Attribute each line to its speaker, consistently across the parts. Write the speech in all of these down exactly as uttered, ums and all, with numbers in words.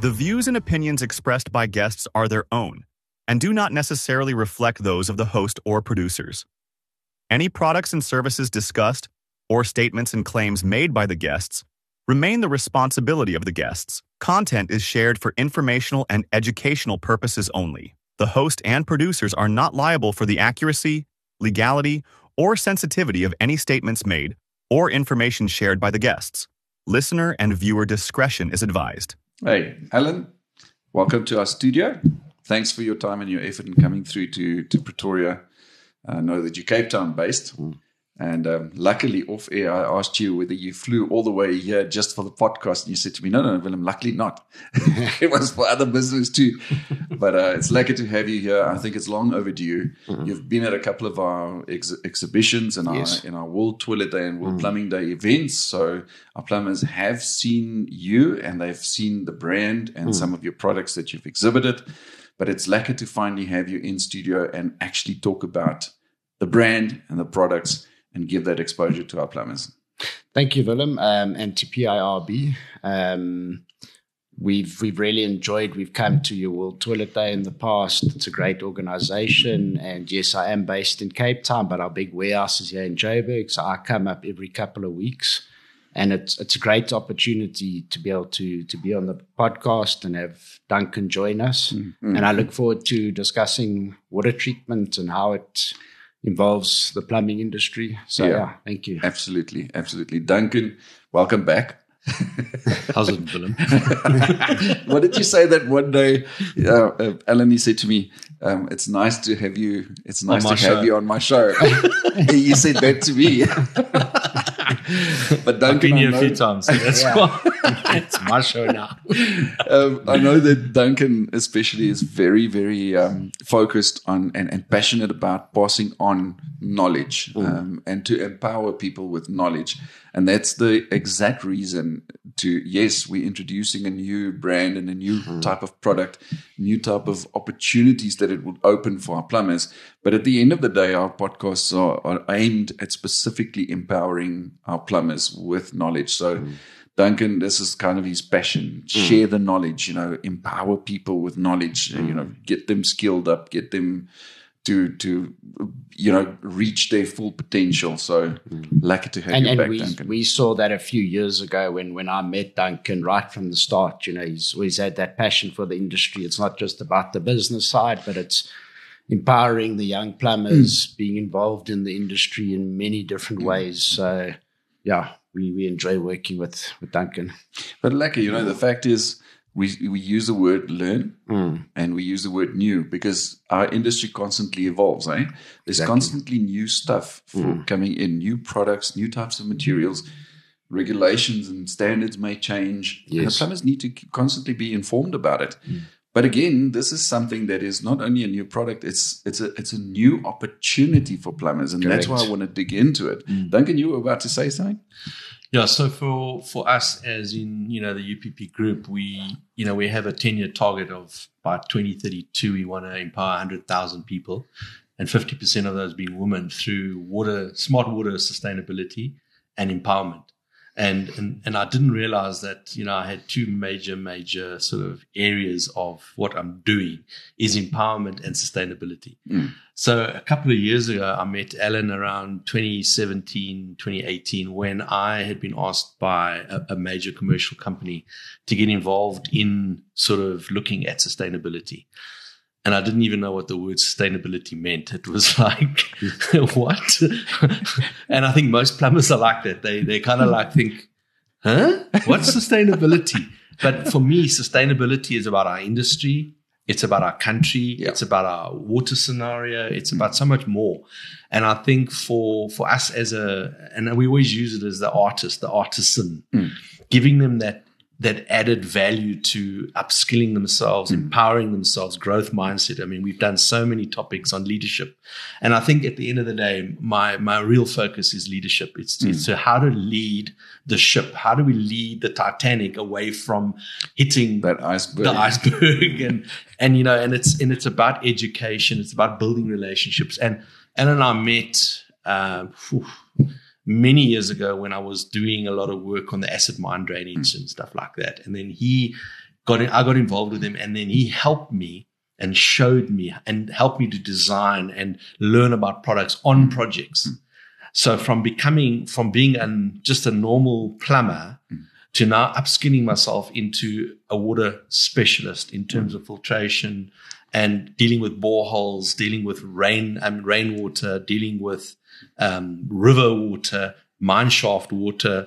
Speaker 1: The views and opinions expressed by guests are their own and do not necessarily reflect those of the host or producers. Any products and services discussed or statements and claims made by the guests remain the responsibility of the guests. Content is shared for informational and educational purposes only. The host and producers are not liable for the accuracy, legality, or sensitivity of any statements made or information shared by the guests. Listener and viewer discretion is advised.
Speaker 2: Hey, Alan, welcome to our studio. Thanks for your time and your effort in coming through to, to Pretoria. I know that you're Cape Town based. Mm. And um, luckily, off air, I asked you whether you flew all the way here just for the podcast. And you said to me, no, no, no, Willem, luckily not. It was for other business too. But uh, it's lucky to have you here. I think it's long overdue. Mm-hmm. You've been at a couple of our ex- exhibitions and yes. our, in our World Toilet Day and World mm. Plumbing Day events. So our plumbers have seen you and they've seen the brand and mm. some of your products that you've exhibited. But it's lucky to finally have you in studio and actually talk about the brand and the products and give that exposure to our plumbers.
Speaker 3: Thank you, Willem, um, and to P I R B. Um, we've we've really enjoyed. We've come to your World Toilet Day in the past. It's a great organization, and yes, I am based in Cape Town, but our big warehouse is here in Joburg, so I come up every couple of weeks, and it's it's a great opportunity to be able to to be on the podcast and have Duncan join us. Mm-hmm. And I look forward to discussing water treatment and how it involves the plumbing industry. So, yeah, yeah thank you.
Speaker 2: Absolutely, absolutely. Duncan, welcome back.
Speaker 4: How's it, Willem?
Speaker 2: What did you say that one day? Uh, uh, Alan, he said to me, um, it's nice to have you, it's nice to
Speaker 4: show.
Speaker 2: have you on my show. You said that to me. But Duncan,
Speaker 4: I've been here
Speaker 2: know,
Speaker 4: a few times, so that's
Speaker 3: yeah.
Speaker 4: why it's my show now.
Speaker 2: um, I know that Duncan especially is very, very um, focused on and, and passionate about passing on knowledge mm. um, and to empower people with knowledge. And that's the exact reason to, yes, we're introducing a new brand and a new mm. type of product, new type of opportunities that it would open for our plumbers. But at the end of the day, our podcasts are, are aimed at specifically empowering our plumbers with knowledge. So mm. Duncan, this is kind of his passion. Mm. Share the knowledge, you know, empower people with knowledge, mm. you know, get them skilled up, get them to, to you know, reach their full potential. So mm. lucky to have
Speaker 3: and,
Speaker 2: you
Speaker 3: and
Speaker 2: back,
Speaker 3: we,
Speaker 2: Duncan.
Speaker 3: We saw that a few years ago when, when I met Duncan right from the start. You know, he's always had that passion for the industry. It's not just about the business side, but it's empowering the young plumbers, mm. being involved in the industry in many different mm. ways. So, yeah, we, we enjoy working with, with Duncan.
Speaker 2: But lucky, you know, the fact is, We we use the word learn
Speaker 3: mm.
Speaker 2: and we use the word new because our industry constantly evolves. Eh? There's
Speaker 3: Exactly.
Speaker 2: constantly new stuff for
Speaker 3: Mm.
Speaker 2: coming in, new products, new types of materials. Regulations and standards may change.
Speaker 3: Yes.
Speaker 2: And the plumbers need to constantly be informed about it.
Speaker 3: Mm.
Speaker 2: But again, this is something that is not only a new product, it's it's a it's a new opportunity for plumbers. And
Speaker 3: Correct.
Speaker 2: that's why I want to dig into it.
Speaker 3: Mm.
Speaker 2: Duncan, you were about to say something?
Speaker 4: Yeah, so for, for us as in, you know, the U P P group, we, you know, we have a ten-year target of by twenty thirty-two, we want to empower one hundred thousand people and fifty percent of those being women through water, smart water sustainability and empowerment. And, and and I didn't realize that, you know, I had two major, major sort of areas of what I'm doing is empowerment and sustainability.
Speaker 2: Mm.
Speaker 4: So a couple of years ago, I met Alan around twenty seventeen, twenty eighteen, when I had been asked by a, a major commercial company to get involved in sort of looking at sustainability. And I didn't even know what the word sustainability meant. It was like, what? And I think most plumbers are like that. They they kind of like think, huh? What's sustainability? But for me, sustainability is about our industry. It's about our country.
Speaker 2: Yeah.
Speaker 4: It's about our water scenario. It's about so much more. And I think for for us as a, and we always use it as the artist, the artisan,
Speaker 2: Mm.
Speaker 4: giving them that that added value to upskilling themselves, mm. empowering themselves, growth mindset. I mean, we've done so many topics on leadership. And I think at the end of the day, my my real focus is leadership. It's, mm. it's to how to lead the ship. How do we lead the Titanic away from hitting
Speaker 2: That iceberg.
Speaker 4: the iceberg? and, and, you know, and it's, and it's about education. It's about building relationships. And, and then I met, uh, whew, many years ago when I was doing a lot of work on the acid mine drainage mm. and stuff like that. And then he got in, I got involved with him, and then he helped me and showed me and helped me to design and learn about products on projects. Mm. So from becoming, from being an, just a normal plumber mm. to now upskilling myself into a water specialist in terms mm. of filtration and dealing with boreholes, dealing with rain, um, rainwater, dealing with um, river water, mine shaft water,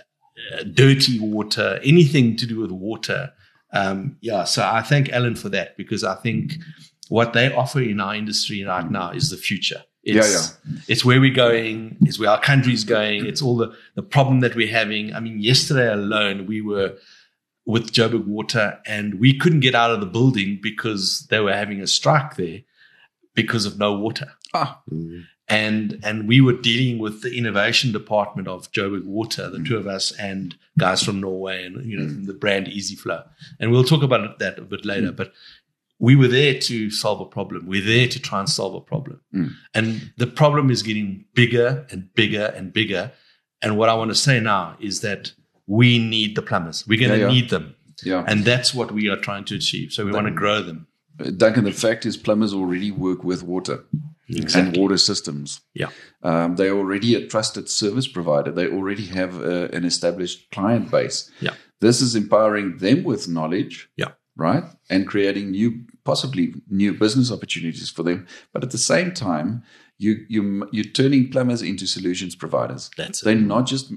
Speaker 4: uh, dirty water, anything to do with water. Um, yeah, so I thank Alan for that, because I think what they offer in our industry right now is the future. It's, yeah, yeah. it's where we're going, it's where our country's going, it's all the, the problem that we're having. I mean, yesterday alone, we were with Joburg Water and we couldn't get out of the building because they were having a strike there because of no water.
Speaker 2: Ah.
Speaker 4: Mm. And and we were dealing with the innovation department of Joburg Water, the mm. two of us and guys from Norway and you know mm. from the brand EasyFlow. And we'll talk about that a bit later. Mm. But we were there to solve a problem. We're there to try and solve a problem. Mm. And the problem is getting bigger and bigger and bigger. And what I want to say now is that we need the plumbers. We're going to yeah, yeah. need them.
Speaker 2: Yeah.
Speaker 4: And that's what we are trying to achieve. So we Duncan, want to grow them.
Speaker 2: Duncan, the fact is plumbers already work with water. Exactly. And water systems.
Speaker 4: Yeah,
Speaker 2: um, they're already a trusted service provider. They already have uh, an established client base.
Speaker 4: Yeah,
Speaker 2: this is empowering them with knowledge.
Speaker 4: Yeah,
Speaker 2: right, and creating new, possibly new business opportunities for them. But at the same time, you you you're turning plumbers into solutions providers.
Speaker 4: That's
Speaker 2: they're
Speaker 4: it.
Speaker 2: not just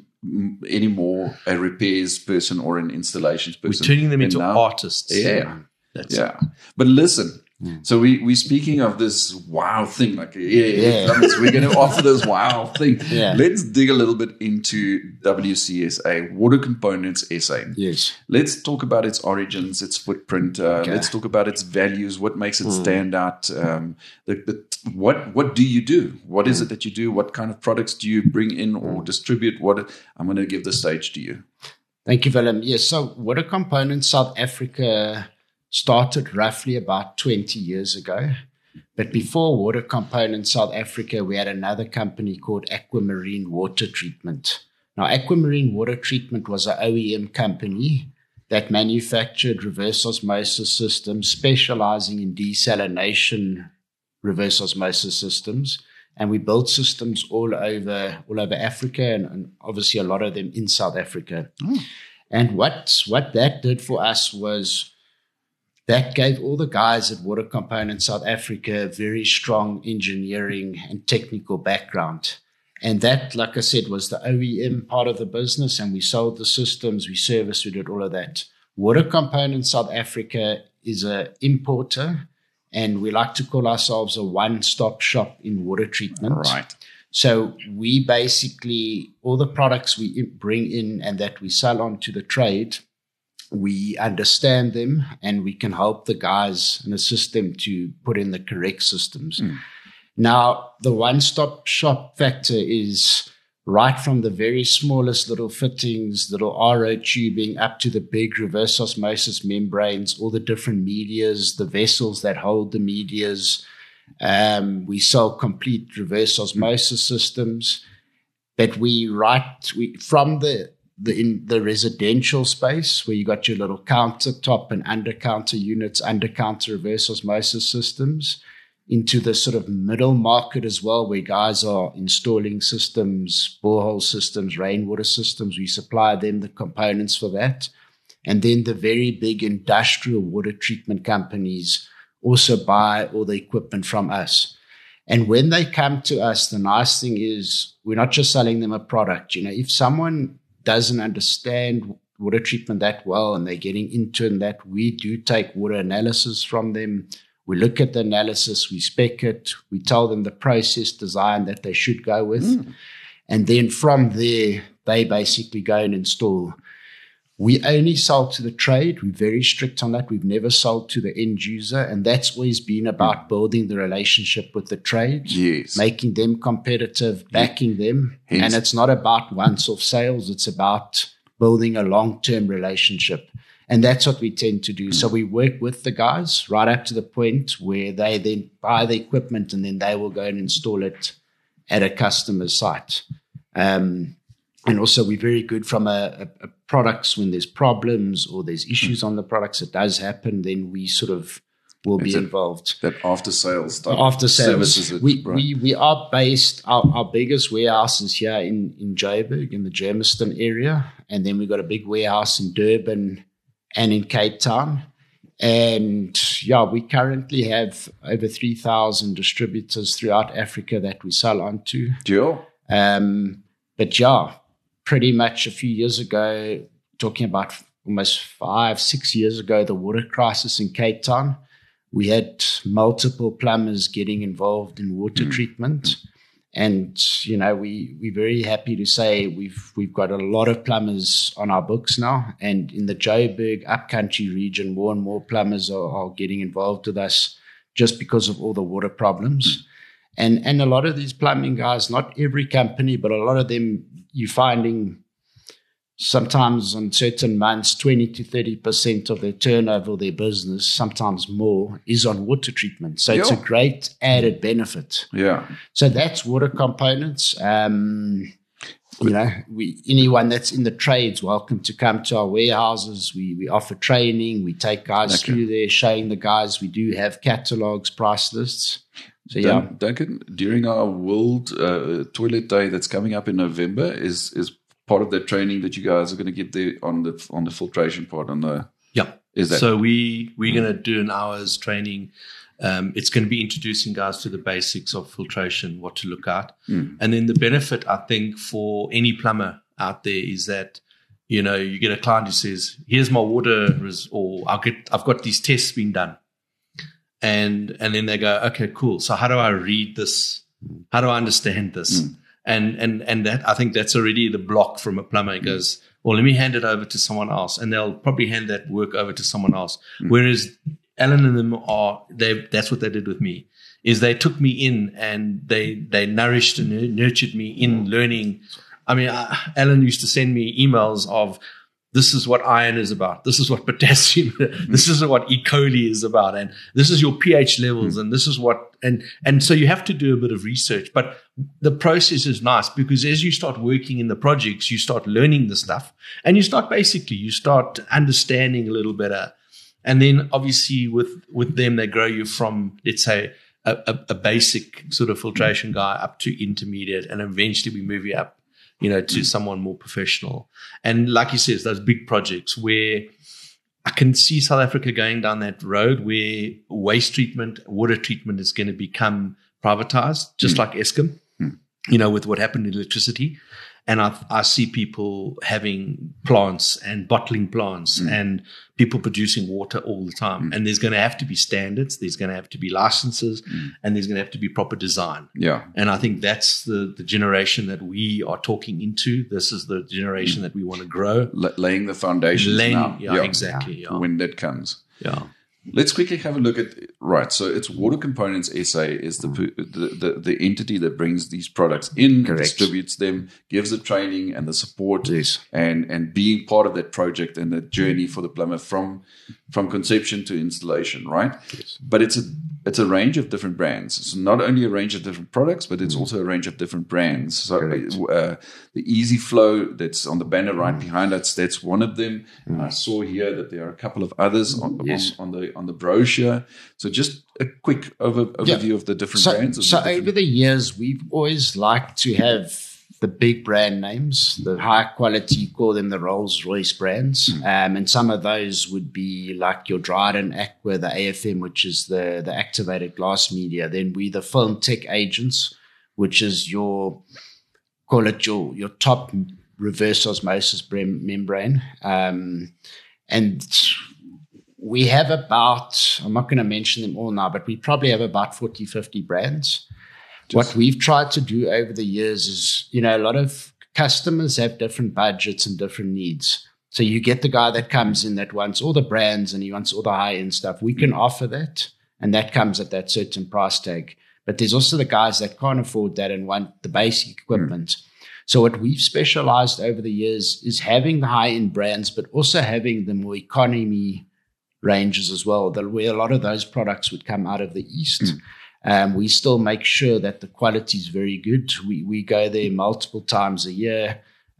Speaker 2: anymore a repairs person or an installations person.
Speaker 4: We're turning them
Speaker 2: They're
Speaker 4: into
Speaker 2: now,
Speaker 4: artists.
Speaker 2: Yeah,
Speaker 4: That's
Speaker 2: yeah. But listen. Mm. So we we speaking of this wow thing, like yeah, yeah. Plumbers, we're going to offer this wow thing.
Speaker 3: Yeah.
Speaker 2: Let's dig a little bit into W C S A, Water Components S A.
Speaker 3: Yes.
Speaker 2: Let's talk about its origins, its footprint. Uh, okay. Let's talk about its values. What makes it mm. stand out? Um, the, the, what what do you do? What is mm. it that you do? What kind of products do you bring in or distribute? What I'm going to give the stage to you.
Speaker 3: Thank you, Willem. Yes. So Water Components South Africa started roughly about twenty years ago. But before Water Components South Africa, we had another company called Aquamarine Water Treatment. Now, Aquamarine Water Treatment was an O E M company that manufactured reverse osmosis systems, specializing in desalination reverse osmosis systems. And we built systems all over all over Africa, and, and obviously a lot of them in South Africa. Mm. And what, what that did for us was that gave all the guys at Water Components South Africa a very strong engineering and technical background. And that, like I said, was the O E M part of the business. And we sold the systems, we serviced, we did all of that. Water Components South Africa is an importer, and we like to call ourselves a one-stop shop in water treatment.
Speaker 2: Right.
Speaker 3: So we basically, all the products we bring in and that we sell on to the trade, we understand them and we can help the guys and assist them to put in the correct systems. Mm. Now, the one-stop shop factor is right from the very smallest little fittings, little R O tubing, up to the big reverse osmosis membranes, all the different medias, the vessels that hold the medias. Um, we sell complete reverse osmosis systems. But we write we, from the The, in the residential space, where you got your little countertop and under counter units, under counter reverse osmosis systems, into the sort of middle market as well, where guys are installing systems, borehole systems, rainwater systems. We supply them the components for that. And then the very big industrial water treatment companies also buy all the equipment from us. And when they come to us, the nice thing is we're not just selling them a product. You know, if someone doesn't understand water treatment that well and they're getting into it, that we do take water analysis from them. We look at the analysis, we spec it, we tell them the process design that they should go with. Mm. And then from there, they basically go and install. We only sell to the trade. We're very strict on that. We've never sold to the end user. And that's always been about building the relationship with the trade,
Speaker 2: yes.
Speaker 3: making them competitive, backing them.
Speaker 2: Hence.
Speaker 3: And it's not about once-off sales. It's about building a long-term relationship. And that's what we tend to do. Mm. So we work with the guys right up to the point where they then buy the equipment and then they will go and install it at a customer's site. Um, And also we're very good from a, a, a products when there's problems or there's issues on the products, it does happen, then we sort of will be
Speaker 2: Is it
Speaker 3: involved.
Speaker 2: That after sales stuff.
Speaker 3: After sales.
Speaker 2: Services it,
Speaker 3: we,
Speaker 2: right.
Speaker 3: we we are based, our, our biggest warehouse is here in, in Joburg, in the Germiston area. And then we've got a big warehouse in Durban and in Cape Town. And yeah, we currently have over three thousand distributors throughout Africa that we sell onto.
Speaker 2: Jill?
Speaker 3: Um, but yeah, pretty much a few years ago, talking about almost five, six years ago, the water crisis in Cape Town, we had multiple plumbers getting involved in water mm. treatment. And, you know, we, we're very happy to say we've we've got a lot of plumbers on our books now. And in the Joburg upcountry region, more and more plumbers are, are getting involved with us just because of all the water problems. Mm. And and a lot of these plumbing guys, not every company, but a lot of them, you're finding sometimes on certain months, twenty to thirty percent of their turnover, their business, sometimes more, is on water treatment. So yeah. It's a great added benefit.
Speaker 2: Yeah.
Speaker 3: So that's water components. Um, you know, we anyone that's in the trades, welcome to come to our warehouses. We we offer training. We take guys okay. through there, showing the guys. We do have catalogs, price lists. So yeah,
Speaker 2: Duncan, during our World uh, Toilet Day that's coming up in November, is is part of that training that you guys are going to get there on the on the filtration part on the
Speaker 4: yeah.
Speaker 2: Is that
Speaker 4: so we we're mm. going to do an hour's training. Um, it's going to be introducing guys to the basics of filtration, what to look at, mm. and then the benefit I think for any plumber out there is that you know you get a client who says, "Here's my water," res- or "I'll get I've got these tests being done." And and then they go, okay, cool. So how do I read this? How do I understand this? Mm. And and and that I think that's already the block from a plumber. He goes, well, let me hand it over to someone else, and they'll probably hand that work over to someone else. Mm. Whereas Alan and them are they that's what they did with me. Is they took me in and they they nourished and nurtured me in learning. I mean, uh, Alan used to send me emails of, this is what iron is about. This is what potassium, mm-hmm. this is what E. coli is about. And this is your pH levels. Mm-hmm. And this is what, and, and so you have to do a bit of research, but the process is nice because as you start working in the projects, you start learning the stuff and you start basically, you start understanding a little better. And then obviously with, with them, they grow you from, let's say, a, a, a basic sort of filtration guy up to intermediate. And eventually we move you up, you know, to someone more professional. And like he says, those big projects where I can see South Africa going down that road where waste treatment, water treatment is going to become privatized, just mm. like Eskom, mm. you know, with what happened in electricity. And I, I see people having plants and bottling plants mm. and people producing water all the time. Mm. And there's going to have to be standards. There's going to have to be licenses mm. and there's going to have to be proper design.
Speaker 2: Yeah.
Speaker 4: And I think that's the, the generation that we are talking into. This is the generation mm. that we want to grow.
Speaker 2: L- laying the foundations
Speaker 4: laying,
Speaker 2: now.
Speaker 4: Yeah, yeah. exactly. Yeah.
Speaker 2: When that comes.
Speaker 4: Yeah.
Speaker 2: Let's quickly have a look at, right, so it's Water Components S A is the the, the, the entity that brings these products in,
Speaker 3: Correct.
Speaker 2: distributes them, gives the training and the support,
Speaker 3: yes.
Speaker 2: and, and being part of that project and that journey for the plumber from from conception to installation, right?
Speaker 3: Yes.
Speaker 2: But it's a it's a range of different brands. So not only a range of different products, but it's also a range of different brands. So uh, the Easy Flow that's on the banner right mm. behind us, that's one of them. Mm. And I saw here that there are a couple of others on,
Speaker 3: yes.
Speaker 2: on, on the on the brochure. So just a quick over, overview
Speaker 3: yeah.
Speaker 2: of the different
Speaker 3: so,
Speaker 2: brands.
Speaker 3: So
Speaker 2: the different
Speaker 3: over the years, we've always liked to have the big brand names, the high quality, call them the Rolls-Royce brands. Mm. Um, and some of those would be like your Dryden Aqua, the A F M, which is the, the activated glass media. Then we the Film Tech Agents, which is your, call it your, your top reverse osmosis membrane. Um, and we have about, I'm not going to mention them all now, but we probably have about forty, fifty brands. What we've tried to do over the years is, you know, a lot of customers have different budgets and different needs. So you get the guy that comes in that wants all the brands and he wants all the high-end stuff. We can offer that, and that comes at that certain price tag. But there's also the guys that can't afford that and want the basic equipment. Mm. So what we've specialized over the years is having the high-end brands, but also having the more economy ranges as well, where a lot of those products would come out of the East. Mm. Um, we still make sure that the quality is very good. We we go there multiple times a year.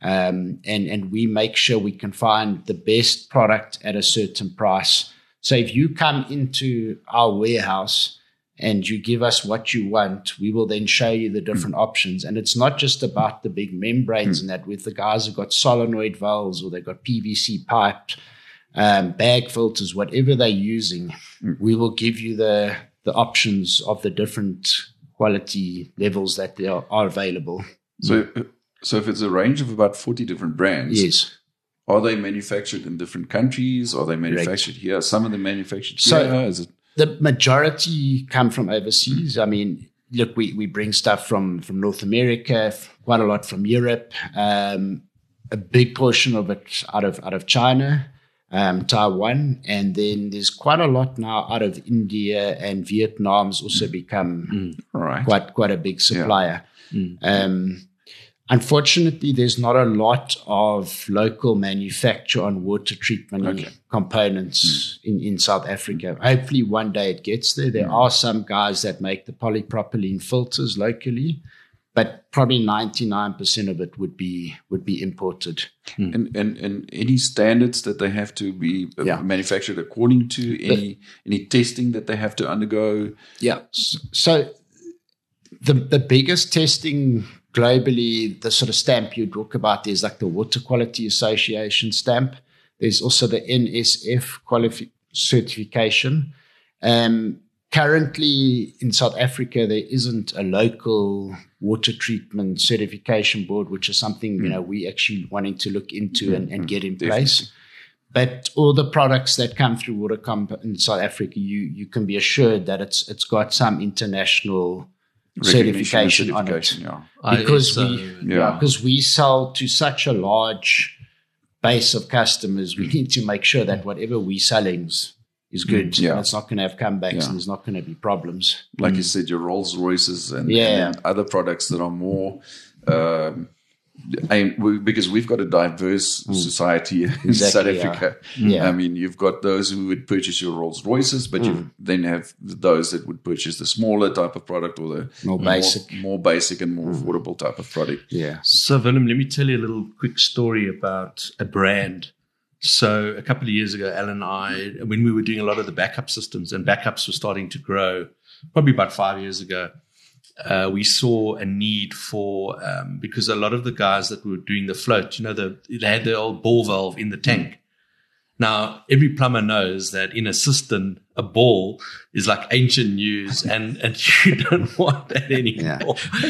Speaker 3: Um, and, and we make sure we can find the best product at a certain price. So if you come into our warehouse and you give us what you want, we will then show you the different mm. options. And it's not just about the big membranes mm. and that. With the guys who've got solenoid valves or they've got P V C pipes, um, bag filters, whatever they're using, mm. we will give you the, the options of the different quality levels that there are, are available.
Speaker 2: So, so if it's a range of about forty different brands,
Speaker 3: yes.
Speaker 2: Are they manufactured in different countries? Are they manufactured Correct. Here? Some of them manufactured
Speaker 3: so
Speaker 2: here? Is it?
Speaker 3: The majority come from overseas. I mean, look, we, we bring stuff from, from North America, quite a lot from Europe, um, a big portion of it out of out of China, um, Taiwan, and then there's quite a lot now out of India, and Vietnam's also become
Speaker 2: mm. right.
Speaker 3: quite quite a big supplier. Yeah. Mm. Um, Unfortunately, there's not a lot of local manufacture on water treatment okay. components mm. in, in South Africa. Hopefully one day it gets there. There mm. are some guys that make the polypropylene filters locally, but probably ninety-nine percent of it would be would be imported.
Speaker 2: Mm. And, and and any standards that they have to be yeah. manufactured according to, any but, any testing that they have to undergo?
Speaker 3: Yeah. So the the biggest testing globally, the sort of stamp you talk about, there's like the Water Quality Association stamp. There's also the N S F qualifi- certification. Um, currently in South Africa, there isn't a local water treatment certification board, which is something, mm. you know, we actually wanting to look into mm. and, and get in
Speaker 2: Definitely.
Speaker 3: place. But all the products that come through Watercomp in South Africa, you you can be assured that it's it's got some international certification, certification on it,
Speaker 2: yeah.
Speaker 3: because
Speaker 4: I,
Speaker 3: we
Speaker 2: yeah.
Speaker 3: yeah, because we sell to such a large base of customers. We need to make sure that whatever we're selling is, is good.
Speaker 2: Yeah.
Speaker 3: And it's not going to have comebacks
Speaker 2: yeah.
Speaker 3: and there's not going to be problems.
Speaker 2: Like
Speaker 3: mm.
Speaker 2: you said, your Rolls Royces and,
Speaker 3: yeah.
Speaker 2: and other products that are more. Um, I, we, because we've got a diverse mm. society in
Speaker 3: exactly,
Speaker 2: South Africa.
Speaker 3: Yeah. Yeah.
Speaker 2: I mean, you've got those who would purchase your Rolls Royces, but mm. you then have those that would purchase the smaller type of product or the
Speaker 3: more basic,
Speaker 2: more, more basic and more mm. affordable type of product.
Speaker 3: Yeah.
Speaker 4: So, Willem, let me tell you a little quick story about a brand. So, a couple of years ago, Alan and I, when we were doing a lot of the backup systems, and backups were starting to grow, probably about five years ago. Uh, we saw a need for, um, because a lot of the guys that were doing the float, you know, the, they had the old ball valve in the tank. Now, every plumber knows that in a cistern, a ball is like ancient news, and, and you don't want that anymore. Yeah.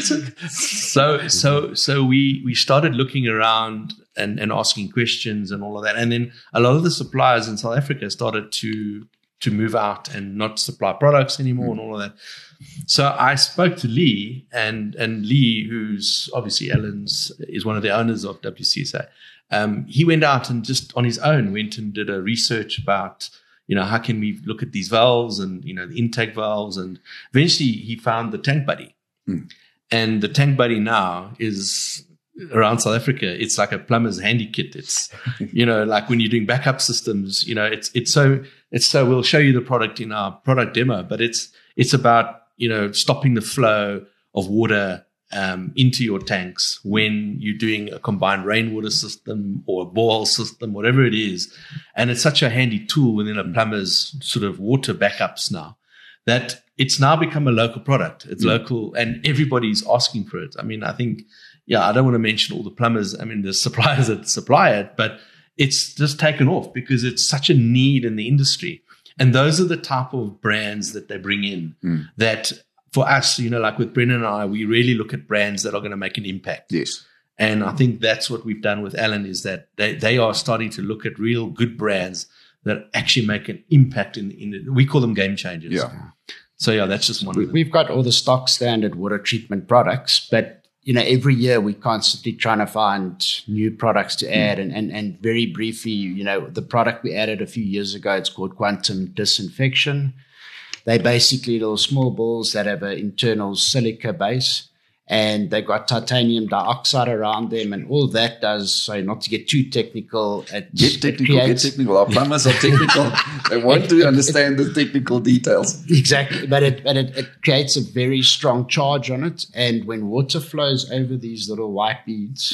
Speaker 4: so, so, so we, we started looking around and, and asking questions and all of that. And then a lot of the suppliers in South Africa started to, to move out and not supply products anymore mm. and all of that. So I spoke to Lee, and, and Lee, who's obviously Alan's, is one of the owners of W C S A. Um, he went out and just on his own went and did a research about, you know, how can we look at these valves and, you know, the intake valves. And eventually he found the Tank Buddy. Mm. And the Tank Buddy now is around South Africa. It's like a plumber's handy kit. It's, you know, like when you're doing backup systems, you know, it's, it's so, it's so, we'll show you the product in our product demo, but it's, it's about, you know, stopping the flow of water um, into your tanks when you're doing a combined rainwater system or a borehole system, whatever it is. And it's such a handy tool within a plumber's sort of water backups now that it's now become a local product. It's mm. local, and everybody's asking for it. I mean, I think, yeah, I don't want to mention all the plumbers, I mean, the suppliers that supply it, but it's just taken off because it's such a need in the industry. And those are the type of brands that they bring in mm. that for us, you know, like with Brendan and I, we really look at brands that are going to make an impact.
Speaker 2: Yes.
Speaker 4: And I think that's what we've done with Alan, is that they, they are starting to look at real good brands that actually make an impact in, in the, we call them game changers.
Speaker 2: Yeah.
Speaker 4: So, yeah, that's just one
Speaker 3: we,
Speaker 4: of them.
Speaker 3: We've got all the stock standard water treatment products, but you know, every year we're constantly trying to find new products to add. Mm. And, and, and very briefly, you know, the product we added a few years ago, it's called Quantum Disinfection. They're basically little small balls that have an internal silica base, and they've got titanium dioxide around them, and all that does, so not to get too technical. It,
Speaker 2: get technical,
Speaker 3: it creates,
Speaker 2: get technical. Our plumbers are technical. They want to understand the technical details.
Speaker 3: Exactly, but it but it, it creates a very strong charge on it, and when water flows over these little white beads,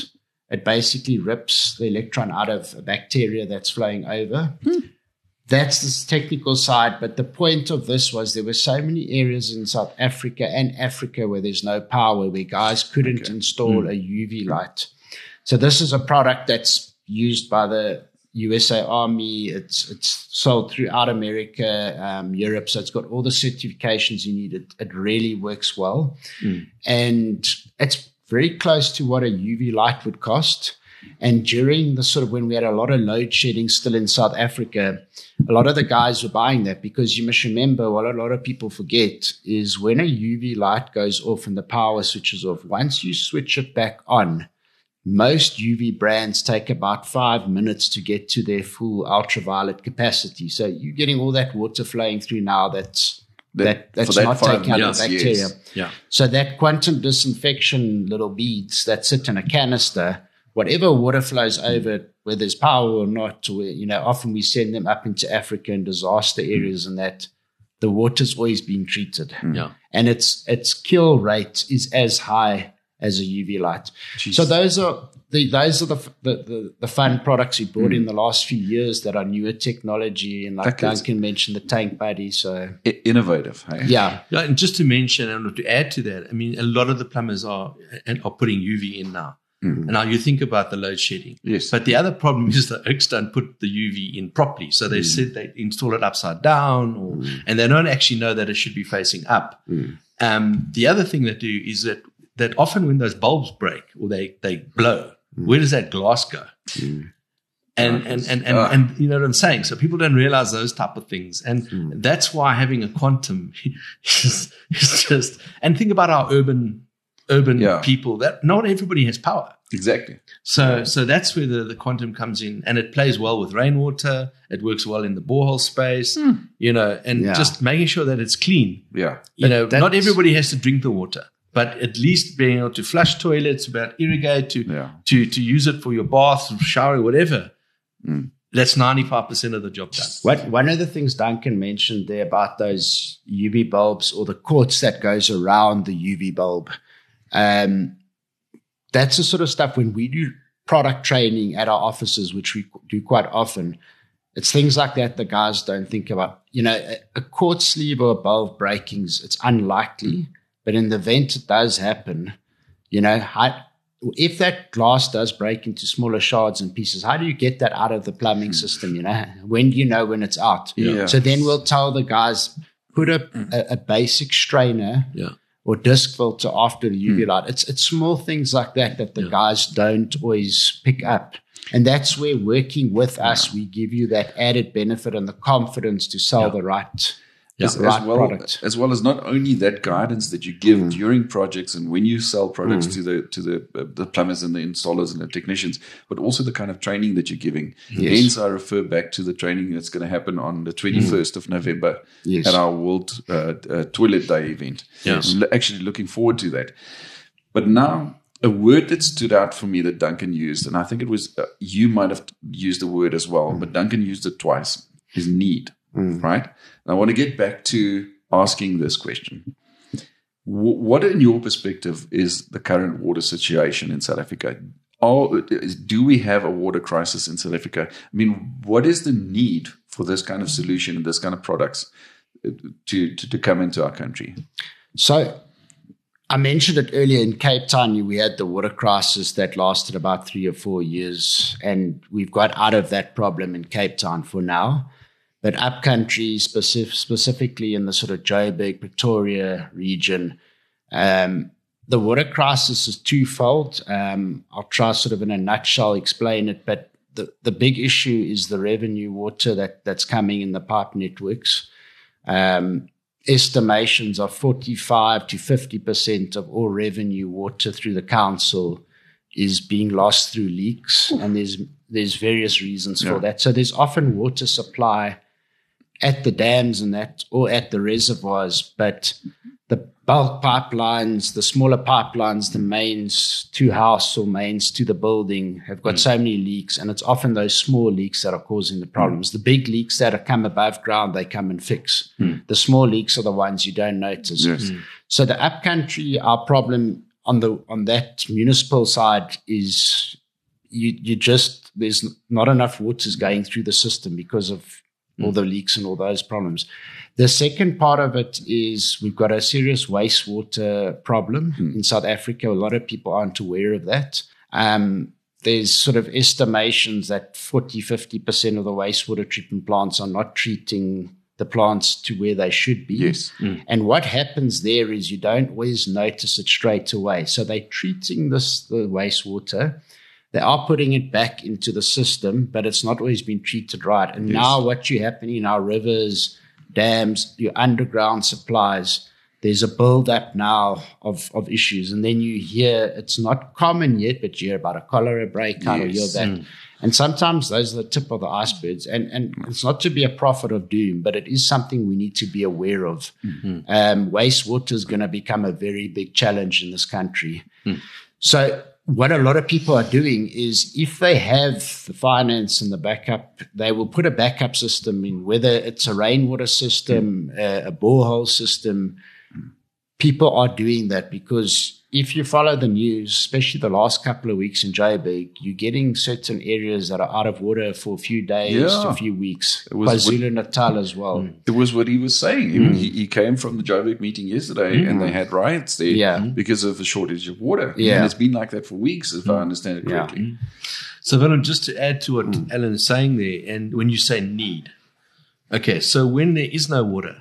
Speaker 3: it basically rips the electron out of a bacteria that's flowing over. Hmm. That's the technical side. But the point of this was there were so many areas in South Africa and Africa where there's no power, where guys couldn't okay. install mm. a U V light. So this is a product that's used by the U S A Army. It's it's sold throughout America, um, Europe. So it's got all the certifications you need. It, it really works well. Mm. And it's very close to what a U V light would cost. And during the sort of when we had a lot of load shedding still in South Africa, a lot of the guys were buying that because you must remember what a lot of people forget is when a U V light goes off and the power switches off, once you switch it back on, most U V brands take about five minutes to get to their full ultraviolet capacity. So you're getting all that water flowing through now that's that, that that's that not taking out the bacteria.
Speaker 4: Yes. Yeah.
Speaker 3: So that quantum disinfection little beads that sit in a canister, whatever water flows over, whether there's power or not, or, you know, often we send them up into Africa and disaster areas mm. and that the water's always been treated.
Speaker 4: Yeah.
Speaker 3: And its its kill rate is as high as a U V light. Jeez. So those are the those are the the, the, the fun products we brought mm. in the last few years that are newer technology, and like that Duncan mentioned, the Tank Buddy. So
Speaker 2: I- innovative, hey?
Speaker 3: Yeah.
Speaker 4: Yeah, and just to mention and to add to that, I mean, a lot of the plumbers are and are putting U V in now. Mm. And now you think about the load shedding.
Speaker 2: Yes.
Speaker 4: But the other problem is the Oaks don't put the U V in properly. So they mm. said they install it upside down, or, mm. and they don't actually know that it should be facing up. Mm. Um, the other thing they do is that that often when those bulbs break or they, they blow, mm. where does that glass go? Mm. And, and, and, and, ah. and you know what I'm saying? So people don't realize those type of things. And mm. that's why having a quantum is, is just, and think about our urban urban yeah. people that not everybody has power.
Speaker 2: Exactly.
Speaker 4: So so that's where the, the quantum comes in, and it plays well with rainwater. It works well in the borehole space, mm. you know, and yeah. just making sure that it's clean.
Speaker 2: Yeah.
Speaker 4: You know, not everybody has to drink the water, but at least being able to flush toilets, about irrigate, to
Speaker 2: yeah.
Speaker 4: to to use it for your bath, shower, whatever. Mm. That's ninety-five percent of the job done.
Speaker 3: What, one of the things Duncan mentioned there about those U V bulbs or the quartz that goes around the U V bulb, Um, that's the sort of stuff when we do product training at our offices, which we do quite often. It's things like that the guys don't think about. You know, a, a quartz sleeve or a bulb breakings, it's unlikely, but in the event it does happen, you know, how, if that glass does break into smaller shards and pieces, how do you get that out of the plumbing system? You know, when do you know when it's out?
Speaker 2: Yeah.
Speaker 3: So then we'll tell the guys, put a, a, a basic strainer.
Speaker 4: Yeah.
Speaker 3: Or disc filter after the U V mm. light. It's it's small things like that that the yeah. guys don't always pick up. And that's where working with us, yeah. we give you that added benefit and the confidence to sell yeah. the right,
Speaker 2: yeah.
Speaker 3: the right
Speaker 2: as well,
Speaker 3: product.
Speaker 2: As well as not only that guidance that you give mm. during projects and when you sell products mm. to the to the uh, the plumbers and the installers and the technicians, but also the kind of training that you're giving. Yes. Hence, I refer back to the training that's going to happen on the twenty-first mm. of November yes. at our World uh, uh, Toilet Day event.
Speaker 4: Yes.
Speaker 2: I'm actually looking forward to that. But now, a word that stood out for me that Duncan used, and I think it was, uh, you might have used the word as well, mm. but Duncan used it twice, is need, mm. right? And I want to get back to asking this question. W- what, in your perspective, is the current water situation in South Africa? Are, do we have a water crisis in South Africa? I mean, what is the need for this kind of solution and this kind of products to, to, to come into our country?
Speaker 3: So, I mentioned it earlier in Cape Town, we had the water crisis that lasted about three or four years, and we've got out of that problem in Cape Town for now. But upcountry, specific, specifically in the sort of Joburg, Pretoria region, um, the water crisis is twofold. Um, I'll try sort of in a nutshell explain it, but the, the big issue is the revenue water that, that's coming in the pipe networks. Um, Estimations are forty-five to fifty percent of all revenue water through the council is being lost through leaks, and there's there's various reasons yeah. for that. So there's often water supply at the dams and that, or at the reservoirs, but the bulk pipelines, the smaller pipelines, the mains to house or mains to the building have got mm. so many leaks, and it's often those small leaks that are causing the problems. Mm. The big leaks that are come above ground, they come and fix. Mm. The small leaks are the ones you don't notice.
Speaker 2: Yes.
Speaker 3: Mm. So the upcountry, our problem on the on that municipal side is you you just there's not enough waters going through the system because of mm. all the leaks and all those problems. The second part of it is we've got a serious wastewater problem mm. in South Africa. A lot of people aren't aware of that. Um, there's sort of estimations that forty, fifty percent of the wastewater treatment plants are not treating the plants to where they should be.
Speaker 2: Yes.
Speaker 3: Mm. And what happens there is you don't always notice it straight away. So they're treating this the wastewater. They are putting it back into the system, but it's not always been treated right. And yes. now what you happening in our rivers, dams, your underground supplies, there's a build-up now of, of issues. And then you hear, it's not common yet, but you hear about a cholera breakout yes. or you hear that. Mm. And sometimes those are the tip of the icebergs. And, and it's not to be a prophet of doom, but it is something we need to be aware of. Mm-hmm. Um, wastewater is going to become a very big challenge in this country. Mm. So what a lot of people are doing is if they have the finance and the backup, they will put a backup system in, whether it's a rainwater system, mm. a, a borehole system. People are doing that because if you follow the news, especially the last couple of weeks in Joburg, you're getting certain areas that are out of water for a few days yeah. to a few weeks. KwaZulu-Natal as well.
Speaker 2: It was what he was saying. Mm. He, he came from the Joburg meeting yesterday mm. and they had riots there
Speaker 3: yeah.
Speaker 2: because of the shortage of water.
Speaker 3: Yeah.
Speaker 2: And it's been like that for weeks, if mm. I understand it correctly.
Speaker 3: Yeah.
Speaker 4: So, Willem, just to add to what mm. Alan is saying there, and when you say need, okay, so when there is no water,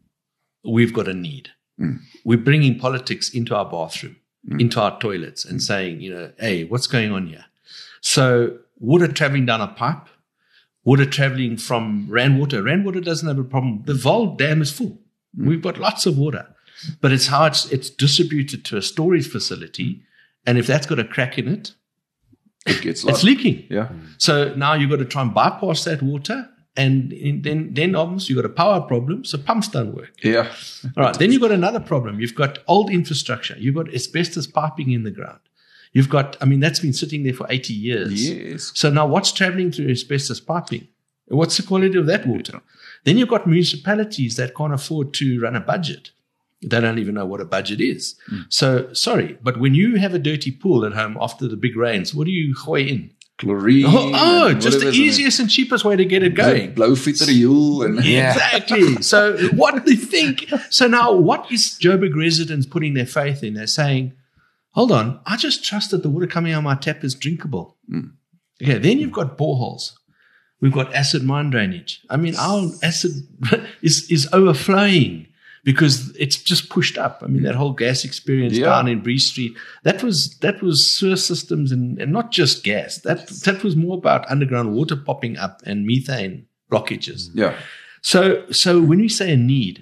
Speaker 4: we've got a need. Mm. We're bringing politics into our bathroom, mm. into our toilets and saying, you know, hey, what's going on here? So water traveling down a pipe, water traveling from Randwater. Randwater doesn't have a problem. The Vaal Dam is full. Mm. We've got lots of water. But it's how it's, it's distributed to a storage facility. And if that's got a crack in it,
Speaker 2: it gets
Speaker 4: it's leaking.
Speaker 2: Yeah.
Speaker 4: So now you've got to try and bypass that water. And in, then, then obviously you've got a power problem, so pumps don't work.
Speaker 2: Yeah.
Speaker 4: All right. Then you've got another problem. You've got old infrastructure. You've got asbestos piping in the ground. You've got, I mean, that's been sitting there for eighty years.
Speaker 2: Yes.
Speaker 4: So now what's traveling through asbestos piping? What's the quality of that water? Then you've got municipalities that can't afford to run a budget. They don't even know what a budget is. Mm. So, sorry, but when you have a dirty pool at home after the big rains, what do you gooi in?
Speaker 2: Chlorine.
Speaker 4: Oh, oh just the easiest and cheapest way to get it going.
Speaker 2: Blow fitriol. And
Speaker 4: yeah. Exactly. So what do you think? So now what is Joburg residents putting their faith in? They're saying, hold on, I just trust that the water coming out of my tap is drinkable. Mm. Okay, then you've got boreholes. We've got acid mine drainage. I mean, our acid is, is overflowing because it's just pushed up. I mean, that whole gas experience yeah. down in Bree Street, that was that was sewer systems and, and not just gas. That that was more about underground water popping up and methane blockages.
Speaker 2: Yeah.
Speaker 4: So so when we say a need,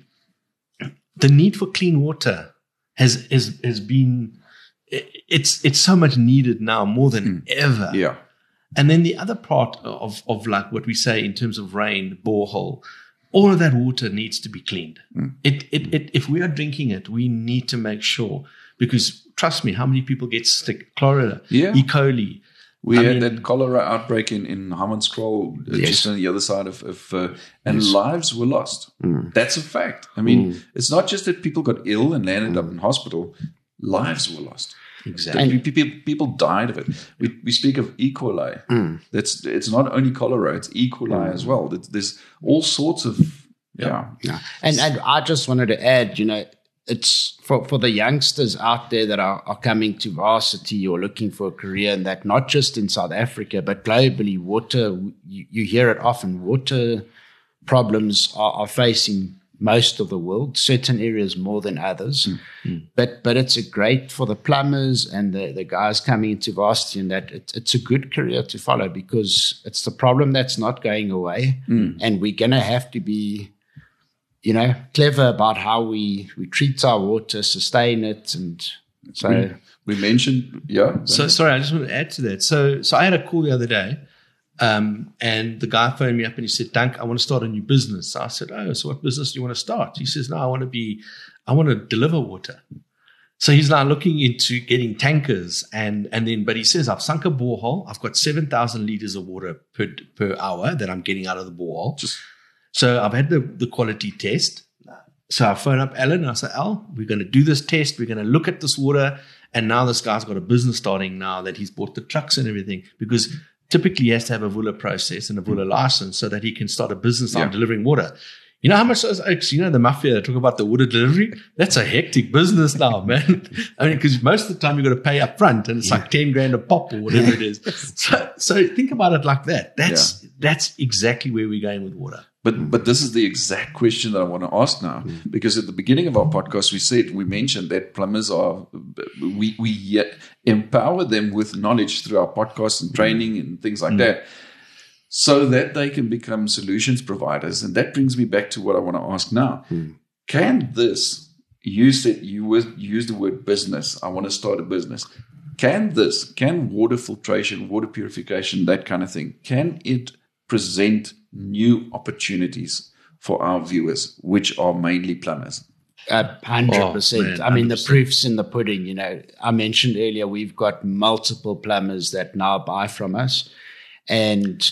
Speaker 4: the need for clean water has has has been it's it's so much needed now more than mm. ever.
Speaker 2: Yeah.
Speaker 4: And then the other part of of like what we say in terms of rain, borehole, all of that water needs to be cleaned. Mm. It, it, it, if we are drinking it, we need to make sure, because trust me, how many people get sick? Cholera,
Speaker 2: yeah.
Speaker 4: E. coli.
Speaker 2: We
Speaker 4: I
Speaker 2: had
Speaker 4: mean,
Speaker 2: that cholera outbreak in, in Hammanskraal, uh,
Speaker 3: yes.
Speaker 2: just on the other side of, of uh, and
Speaker 3: yes.
Speaker 2: lives were lost. Mm. That's a fact. I mean, mm. it's not just that people got ill and landed mm. up in hospital. Lives were lost.
Speaker 4: Exactly.
Speaker 2: And people, people died of it. We, we speak of E. coli. Mm. That's it's not only cholera; it's E. coli mm. as well. There's all sorts of yeah.
Speaker 3: yeah. And and I just wanted to add, you know, it's for, for the youngsters out there that are, are coming to varsity or looking for a career, and that not just in South Africa but globally, water. You, you hear it often. Water problems are, are facing most of the world, certain areas more than others. Mm. But but it's a great for the plumbers and the, the guys coming into varsity, and that it, it's a good career to follow because it's the problem that's not going away. Mm. And we're going to have to be, you know, clever about how we, we treat our water, sustain it. And so
Speaker 2: we, we mentioned, yeah.
Speaker 4: So sorry, I just want to add to that. So so I had a call the other day. Um, and the guy phoned me up and he said, Dunk, I want to start a new business. So I said, oh, so what business do you want to start? He says, no, I want to be, I want to deliver water. So he's now looking into getting tankers and, and then, but he says, I've sunk a borehole. I've got seven thousand liters of water per, per hour that I'm getting out of the borehole. Just, so I've had the, the quality test. So I phone up Alan and I say, Al, we're going to do this test. We're going to look at this water And now this guy's got a business starting now that he's bought the trucks and everything, because typically he has to have a V U L A process and a V U L A license so that he can start a business
Speaker 2: Yeah.
Speaker 4: on delivering water. You know how much those oaks, you know, the mafia talk about the water delivery? That's a hectic business now, man. I mean, because most of the time you've got to pay up front and it's like ten grand a pop or whatever it is. So, so think about it like that. That's, yeah. that's exactly where we're going with water.
Speaker 2: But but this is the exact question that I want to ask now, because at the beginning of our podcast we said we mentioned that plumbers are we we empower them with knowledge through our podcasts and training and things like mm. that, so that they can become solutions providers. And that brings me back to what I want to ask now: mm. Can this? You said you use the word business. I want to start a business. Can this? Can water filtration, water purification, that kind of thing? Can it present new opportunities for our viewers, which are mainly plumbers?
Speaker 3: A hundred percent. I mean, the proof's in the pudding. You know, I mentioned earlier, we've got multiple plumbers that now buy from us, and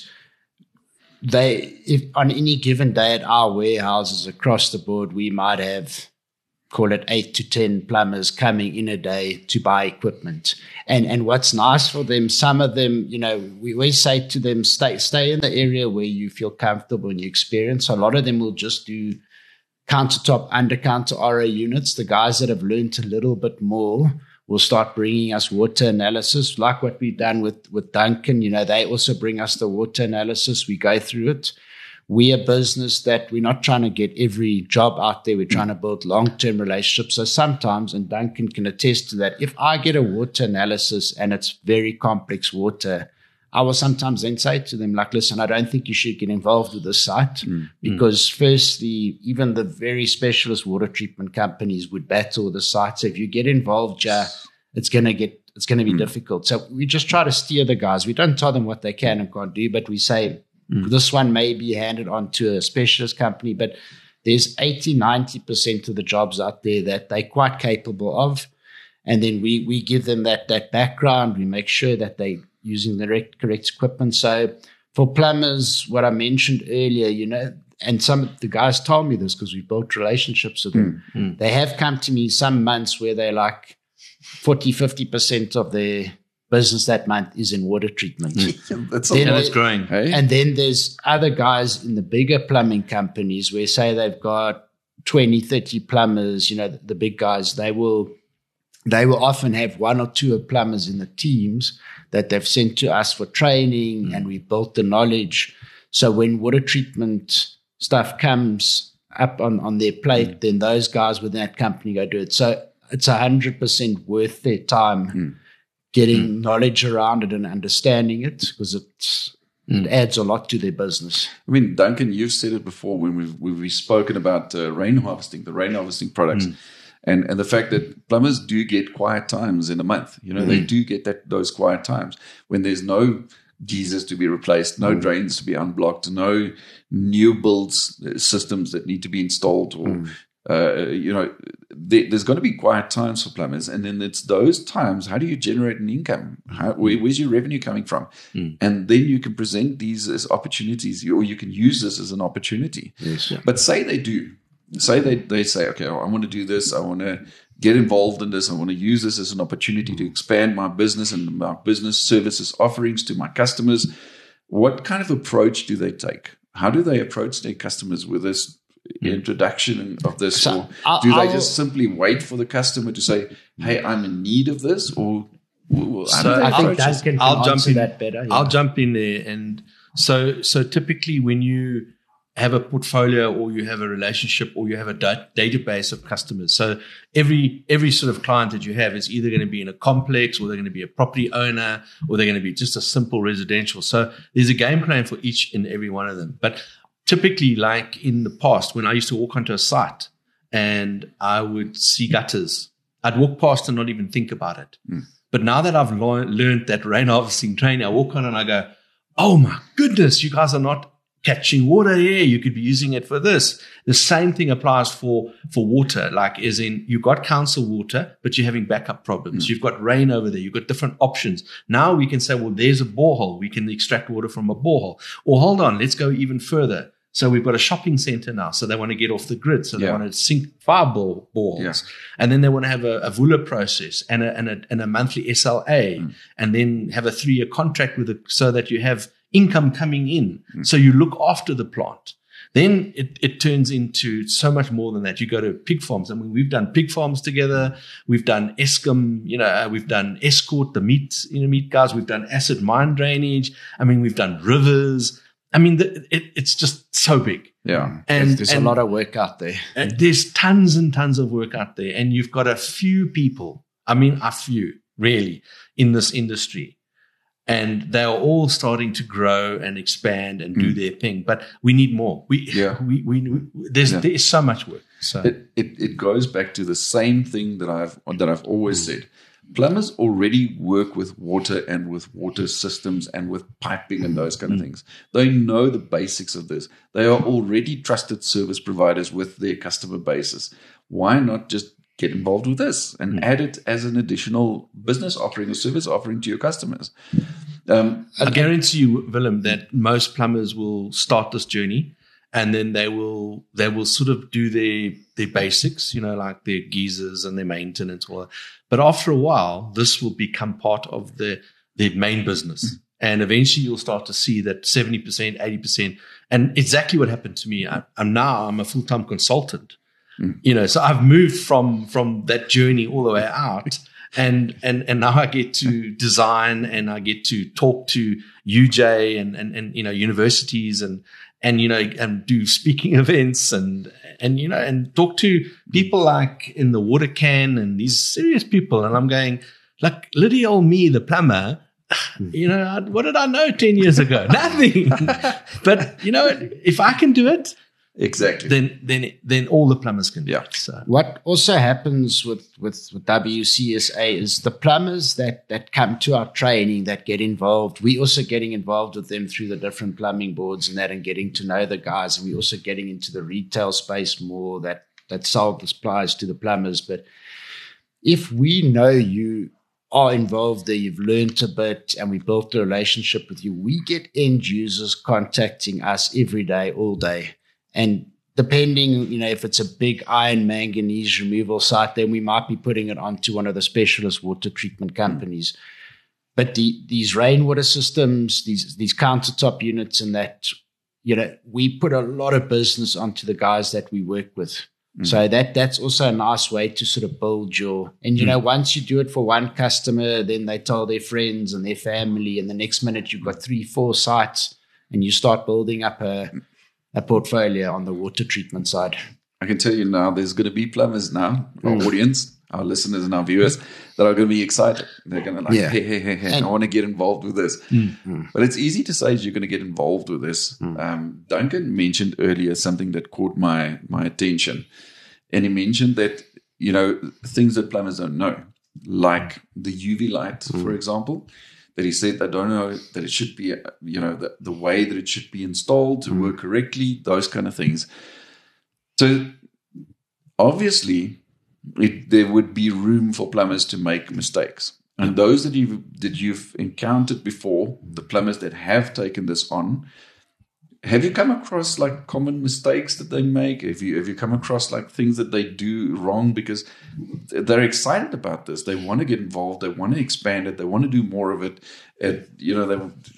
Speaker 3: they, if on any given day at our warehouses across the board, we might have, call it eight to ten plumbers coming in a day to buy equipment. And and what's nice for them, some of them, you know, we always say to them, stay stay in the area where you feel comfortable and you experience. A lot of them will just do countertop, under counter R O units. The guys that have learned a little bit more will start bringing us water analysis, like what we've done with, with Duncan. You know, they also bring us the water analysis. We go through it. We're a business that we're not trying to get every job out there. We're trying to build long-term relationships. So sometimes, and Duncan can attest to that, if I get a water analysis and it's very complex water, I will sometimes then say to them, like, listen, I don't think you should get involved with this site mm. because mm. firstly, even the very specialist water treatment companies would battle the site. So if you get involved, yeah, it's going to get, it's going to be mm. difficult. So we just try to steer the guys. We don't tell them what they can and can't do, but we say, mm. this one may be handed on to a specialist company, but there's eighty, ninety percent of the jobs out there that they're quite capable of. And then we, we give them that, that background. We make sure that they using the correct, correct equipment. So for plumbers, what I mentioned earlier, you know, and some of the guys told me this because we built relationships with them. Mm, mm. They have come to me some months where they're like forty, fifty percent of their business that month is in water treatment.
Speaker 2: Mm. that's
Speaker 4: yeah, that's growing.
Speaker 2: Hey?
Speaker 3: And then there's other guys in the bigger plumbing companies where say they've got twenty, thirty plumbers, you know, the, the big guys, they will, they will often have one or two plumbers in the teams that they've sent to us for training mm. and we've built the knowledge. So when water treatment stuff comes up on, on their plate, mm. then those guys within that company go do it. So it's one hundred percent worth their time mm. getting mm. knowledge around it and understanding it because it's, mm. it adds a lot to their business.
Speaker 2: I mean, Duncan, you've said it before when we've, we've spoken about uh, rain harvesting, the rain harvesting products. Mm. And and the fact that plumbers do get quiet times in a month, you know, mm. they do get that those quiet times when there's no geysers to be replaced, no mm. drains to be unblocked, no new builds uh, systems that need to be installed, or mm. uh, you know, there, there's going to be quiet times for plumbers. And then it's those times. How do you generate an income? How, where, where's your revenue coming from? Mm. And then you can present these as opportunities, or you can use this as an opportunity.
Speaker 3: Yes, yeah.
Speaker 2: But say they do. Say they, they say, okay, I want to do this. I want to get involved in this. I want to use this as an opportunity to expand my business and my business services offerings to my customers. What kind of approach do they take? How do they approach their customers with this mm. introduction of this? So or
Speaker 3: I'll,
Speaker 2: do they
Speaker 3: I'll,
Speaker 2: just simply wait for the customer to say, hey, I'm in need of this? Or how
Speaker 4: so
Speaker 2: do they
Speaker 3: I
Speaker 2: approach
Speaker 3: think Duncan can
Speaker 4: I'll
Speaker 3: answer
Speaker 4: jump in,
Speaker 3: that better. Yeah.
Speaker 4: I'll jump in there. And so, so typically when you have a portfolio or you have a relationship or you have a da- database of customers. So every every sort of client that you have is either going to be in a complex or they're going to be a property owner or they're going to be just a simple residential. So there's a game plan for each and every one of them. But typically, like in the past, when I used to walk onto a site and I would see gutters, I'd walk past and not even think about it. Mm. But now that I've lo- learned that rain harvesting training, I walk on and I go, oh my goodness, you guys are not catching water here. You could be using it for this. The same thing applies for, for water, like as in you've got council water, but you're having backup problems. Mm. You've got rain over there. You've got different options. Now we can say, well, there's a borehole. We can extract water from a borehole. Or hold on, let's go even further. So we've got a shopping center now. So they want to get off the grid. So they
Speaker 2: Yeah.
Speaker 4: want to sink fireball balls.
Speaker 2: Yeah.
Speaker 4: And then they want to have a, a V U L A process and a, and a, and a monthly S L A
Speaker 2: Mm.
Speaker 4: and then have a three-year contract with it so that you have income coming in.
Speaker 2: Mm.
Speaker 4: So you look after the plant. Then it, it turns into so much more than that. You go to pig farms. I mean, we've done pig farms together. We've done Eskom, you know, uh, we've done Escort, the meat, you know, meat guys. We've done acid mine drainage. I mean, we've done rivers. I mean, the, it, it's just so big.
Speaker 2: Yeah.
Speaker 4: And
Speaker 3: there's there's
Speaker 4: and,
Speaker 3: a lot of work out there.
Speaker 4: and there's tons and tons of work out there. And you've got a few people, I mean, a few really in this industry. And they are all starting to grow and expand and do
Speaker 2: Mm.
Speaker 4: their thing. But we need more. We,
Speaker 2: Yeah.
Speaker 4: we, we, we there's,
Speaker 2: Yeah.
Speaker 4: there's so much work. So
Speaker 2: It, it it goes back to the same thing that I've that I've always said. Plumbers already work with water and with water systems and with piping and those kind of things. They know the basics of this. They are already trusted service providers with their customer bases. Why not just get involved with this and
Speaker 4: Mm.
Speaker 2: add it as an additional business offering or service offering to your customers? Um,
Speaker 4: I guarantee you, Willem, that most plumbers will start this journey and then they will they will sort of do their their basics, you know, like their geysers and their maintenance. All that. But after a while, this will become part of the their main business. And eventually you'll start to see that seventy percent, eighty percent. And exactly what happened to me. I, I'm now I'm a full-time consultant.
Speaker 2: Mm.
Speaker 4: You know, so I've moved from from that journey all the way out. And and and now I get to design and I get to talk to U J and and, and you know universities and and you know and do speaking events and and you know and talk to people like in the water can and these serious people. And I'm going, like little old me, the plumber, you know, I- what did I know ten years ago? Nothing. But you know, if I can do it,
Speaker 2: exactly.
Speaker 4: then then then all the plumbers can do
Speaker 2: Yeah.
Speaker 4: it. So
Speaker 3: What also happens with, with, with W C S A is the plumbers that, that come to our training, that get involved, we also getting involved with them through the different plumbing boards and that and getting to know the guys. And we also getting into the retail space more that, that sell the supplies to the plumbers. But if we know you are involved there, you've learned a bit and we built a relationship with you, we get end users contacting us every day, all day. And depending, you know, if it's a big iron manganese removal site, then we might be putting it onto one of the specialist water treatment companies. But the, these rainwater systems, these these countertop units and that, you know, we put a lot of business onto the guys that we work with.
Speaker 2: Mm.
Speaker 3: So that that's also a nice way to sort of build your, and you know, once you do it for one customer, then they tell their friends and their family, and the next minute you've got three, four sites, and you start building up a a portfolio on the water treatment side.
Speaker 2: I can tell you now, there's going to be plumbers now, our audience, our listeners and our viewers, that are going to be excited. They're going to like,
Speaker 3: Yeah.
Speaker 2: hey, hey, hey, hey,
Speaker 3: And-
Speaker 2: I want to get involved with this.
Speaker 4: Mm.
Speaker 2: But it's easy to say you're going to get involved with this. Um, Duncan mentioned earlier something that caught my my attention. And he mentioned that, you know, things that plumbers don't know, like the U V light, for example, that he said they don't know that it should be, you know, the, the way that it should be installed to work correctly, those kind of things. So obviously, it, there would be room for plumbers to make mistakes. And those that you've, that you've encountered before, the plumbers that have taken this on, have you come across like common mistakes that they make? Have you have you come across like things that they do wrong because they're excited about this? They want to get involved. They want to expand it. They want to do more of it. And, you know, they,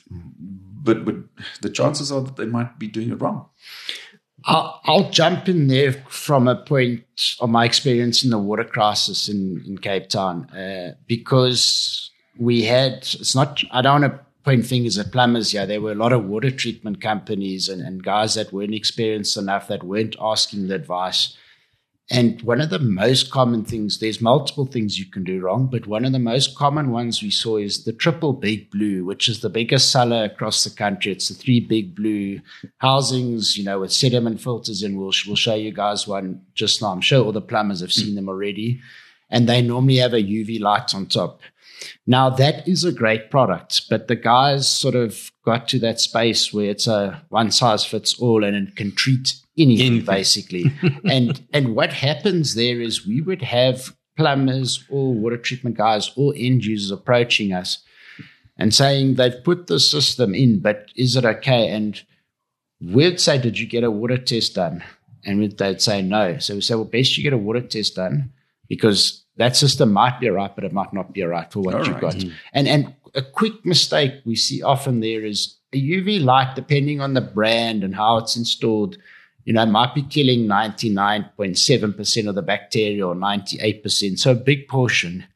Speaker 2: but but the chances are that they might be doing it wrong.
Speaker 3: I'll, I'll jump in there from a point of my experience in the water crisis in, in Cape Town, uh, because we had, it's not, I don't want to point fingers at plumbers. Yeah, there were a lot of water treatment companies and, and guys that weren't experienced enough, that weren't asking the advice. And one of the most common things, there's multiple things you can do wrong, but one of the most common ones we saw is the triple big blue, which is the biggest seller across the country. It's the three big blue housings, you know, with sediment filters, and we'll, we'll show you guys one just now. I'm sure all the plumbers have seen them already. And they normally have a U V light on top. Now, that is a great product, but the guys sort of got to that space where it's a one size fits all and it can treat anything,
Speaker 4: Anything.
Speaker 3: basically. and and what happens there is we would have plumbers or water treatment guys or end users approaching us and saying they've put the system in, but is it okay? And we'd say, did you get a water test done? And they'd say no. So we say, well, best you get a water test done, because that system might be right, but it might not be right for what
Speaker 2: All
Speaker 3: you've
Speaker 2: right.
Speaker 3: got.
Speaker 2: Mm.
Speaker 3: And and a quick mistake we see often there is a U V light, depending on the brand and how it's installed, you know, might be killing ninety-nine point seven percent of the bacteria or ninety-eight percent, so a big portion.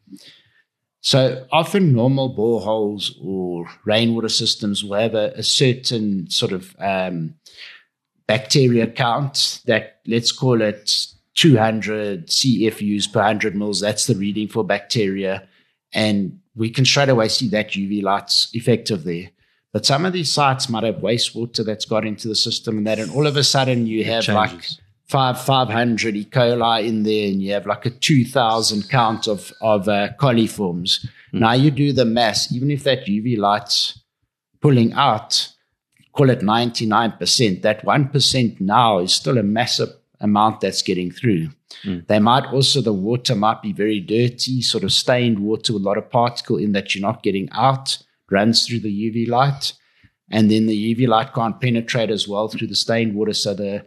Speaker 3: So often normal boreholes or rainwater systems will have a, a certain sort of um, bacteria count that, let's call it two hundred C F Us per one hundred mils. That's the reading for bacteria. And we can straight away see that U V light's effective there. But some of these sites might have wastewater that's got into the system and that, and all of a sudden you have like five, 500 E. coli in there, and you have like a two thousand count of, of uh, coliforms. Mm. Now you do the mass, even if that U V light's pulling out, call it ninety-nine percent, that one percent now is still a massive amount that's getting through. Mm. They might also, the water might be very dirty, sort of stained water with a lot of particle in that you're not getting out, runs through the U V light, and then the U V light can't penetrate as well through the stained water, so the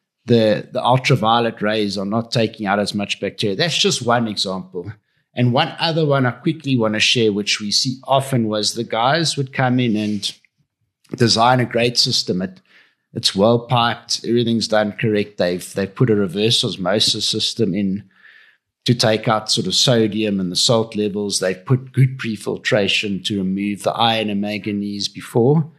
Speaker 3: the the ultraviolet rays are not taking out as much bacteria. That's just one example. And one other one I quickly want to share, which we see often, was the guys would come in and design a great system. It, it's well piped, everything's done correct. They've they've put a reverse osmosis system in to take out sort of sodium and the salt levels. They've put good pre-filtration to remove the iron and manganese before.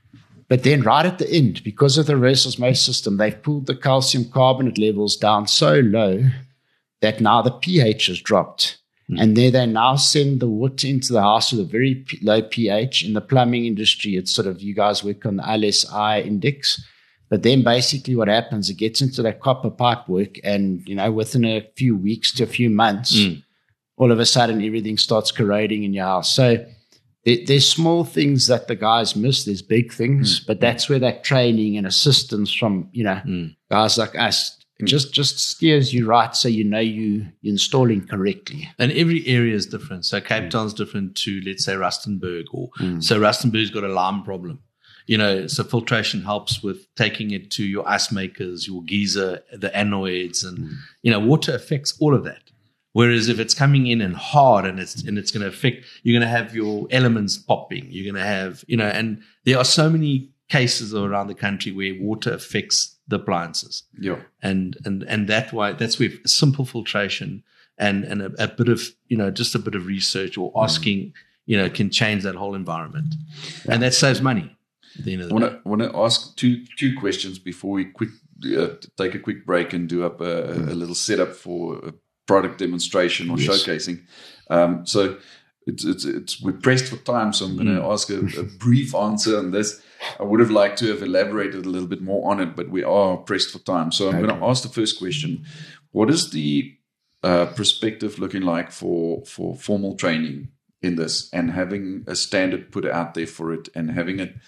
Speaker 3: But then right at the end, because of the reverse osmosis system, they've pulled the calcium carbonate levels down so low that now the pH has dropped. Mm. And there they now send the water into the house with a very p- low pH. In the plumbing industry, it's sort of, you guys work on the L S I index. But then basically what happens, it gets into that copper pipe work, and, you know, within a few weeks to a few months, mm. all of a sudden everything starts corroding in your house. So there, there's small things that the guys miss. There's big things, mm. but that's where that training and assistance from, you know, mm. guys like us, it just, just steers you right so you know you, you're installing correctly.
Speaker 4: And every area is different. So Cape Town's different to, let's say, Rustenburg. Or
Speaker 3: Mm.
Speaker 4: So Rustenburg's got a lime problem. You know, so filtration helps with taking it to your ice makers, your geyser, the anodes, and, mm. you know, water affects all of that. Whereas if it's coming in and hard and it's and it's going to affect, you're going to have your elements popping. You're going to have, you know, and there are so many cases around the country where water affects the appliances.
Speaker 2: Yeah.
Speaker 4: And and and that why that's where simple filtration and and a, a bit of, you know, just a bit of research or asking, mm. you know, can change that whole environment. Yeah. And that saves money.
Speaker 2: I want to want to ask two two questions before we quick uh, take a quick break and do up a, a little setup for a product demonstration or yes. showcasing. Um, so it's, it's it's we're pressed for time, so I'm going to mm. ask a, a brief answer on this. I would have liked to have elaborated a little bit more on it, but we are pressed for time. So I'm okay. going to ask the first question: what is the uh, perspective looking like for for formal training in this, and having a standard put out there for it, and having it,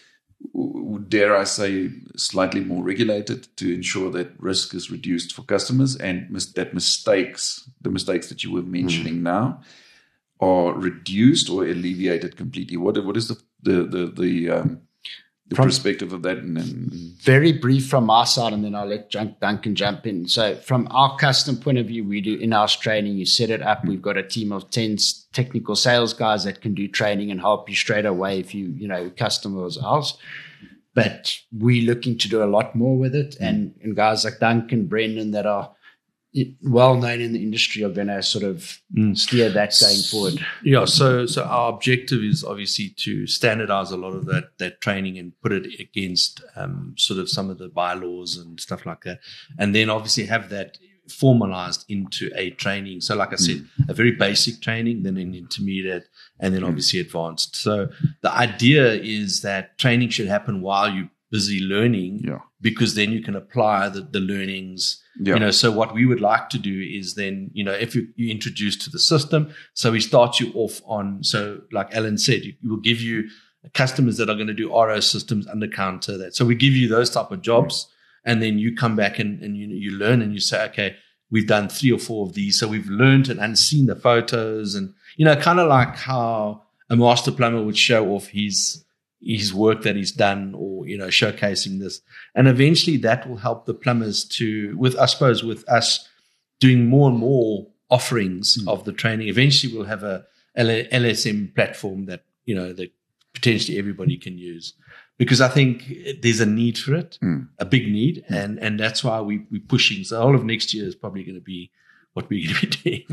Speaker 2: dare I say, slightly more regulated to ensure that risk is reduced for customers, and mis- that mistakes, the mistakes that you were mentioning mm. now, are reduced or alleviated completely? What what is the the the, the, um, the from, perspective of that? And, and
Speaker 3: very brief from our side, and then I'll let Duncan jump in. So from our custom point of view, we do in-house training. You set it up. Mm. We've got a team of ten technical sales guys that can do training and help you straight away if you, you know, customers ours. But we're looking to do a lot more with it. Mm. And, and guys like Duncan, Brendan, that are well known in the industry are going to sort of mm. steer that going forward.
Speaker 4: Yeah. So, so our objective is obviously to standardize a lot of that, that training and put it against um, sort of some of the bylaws and stuff like that. And then obviously have that formalized into a training. So like I said, mm. a very basic training, then an intermediate, and then obviously advanced. So the idea is that training should happen while you're busy learning,
Speaker 2: yeah.
Speaker 4: because then you can apply the, the learnings.
Speaker 2: Yeah.
Speaker 4: You know, so what we would like to do is then, you know, if you, you introduce to the system, so we start you off on, so like Alan said, we will give you customers that are going to do R O systems under counter that. So we give you those type of jobs. Mm. And then you come back and, and you you learn and you say, okay, we've done three or four of these. So we've learned and, and seen the photos and, you know, kind of like how a master plumber would show off his, his work that he's done, or, you know, showcasing this. And eventually that will help the plumbers to, with, I suppose, with us doing more and more offerings mm. of the training, eventually we'll have a L S M platform that, you know, that potentially everybody can use. Because I think there's a need for it, mm. a big need, and, and that's why we, we're pushing. So all of next year is probably going to be what we're going to be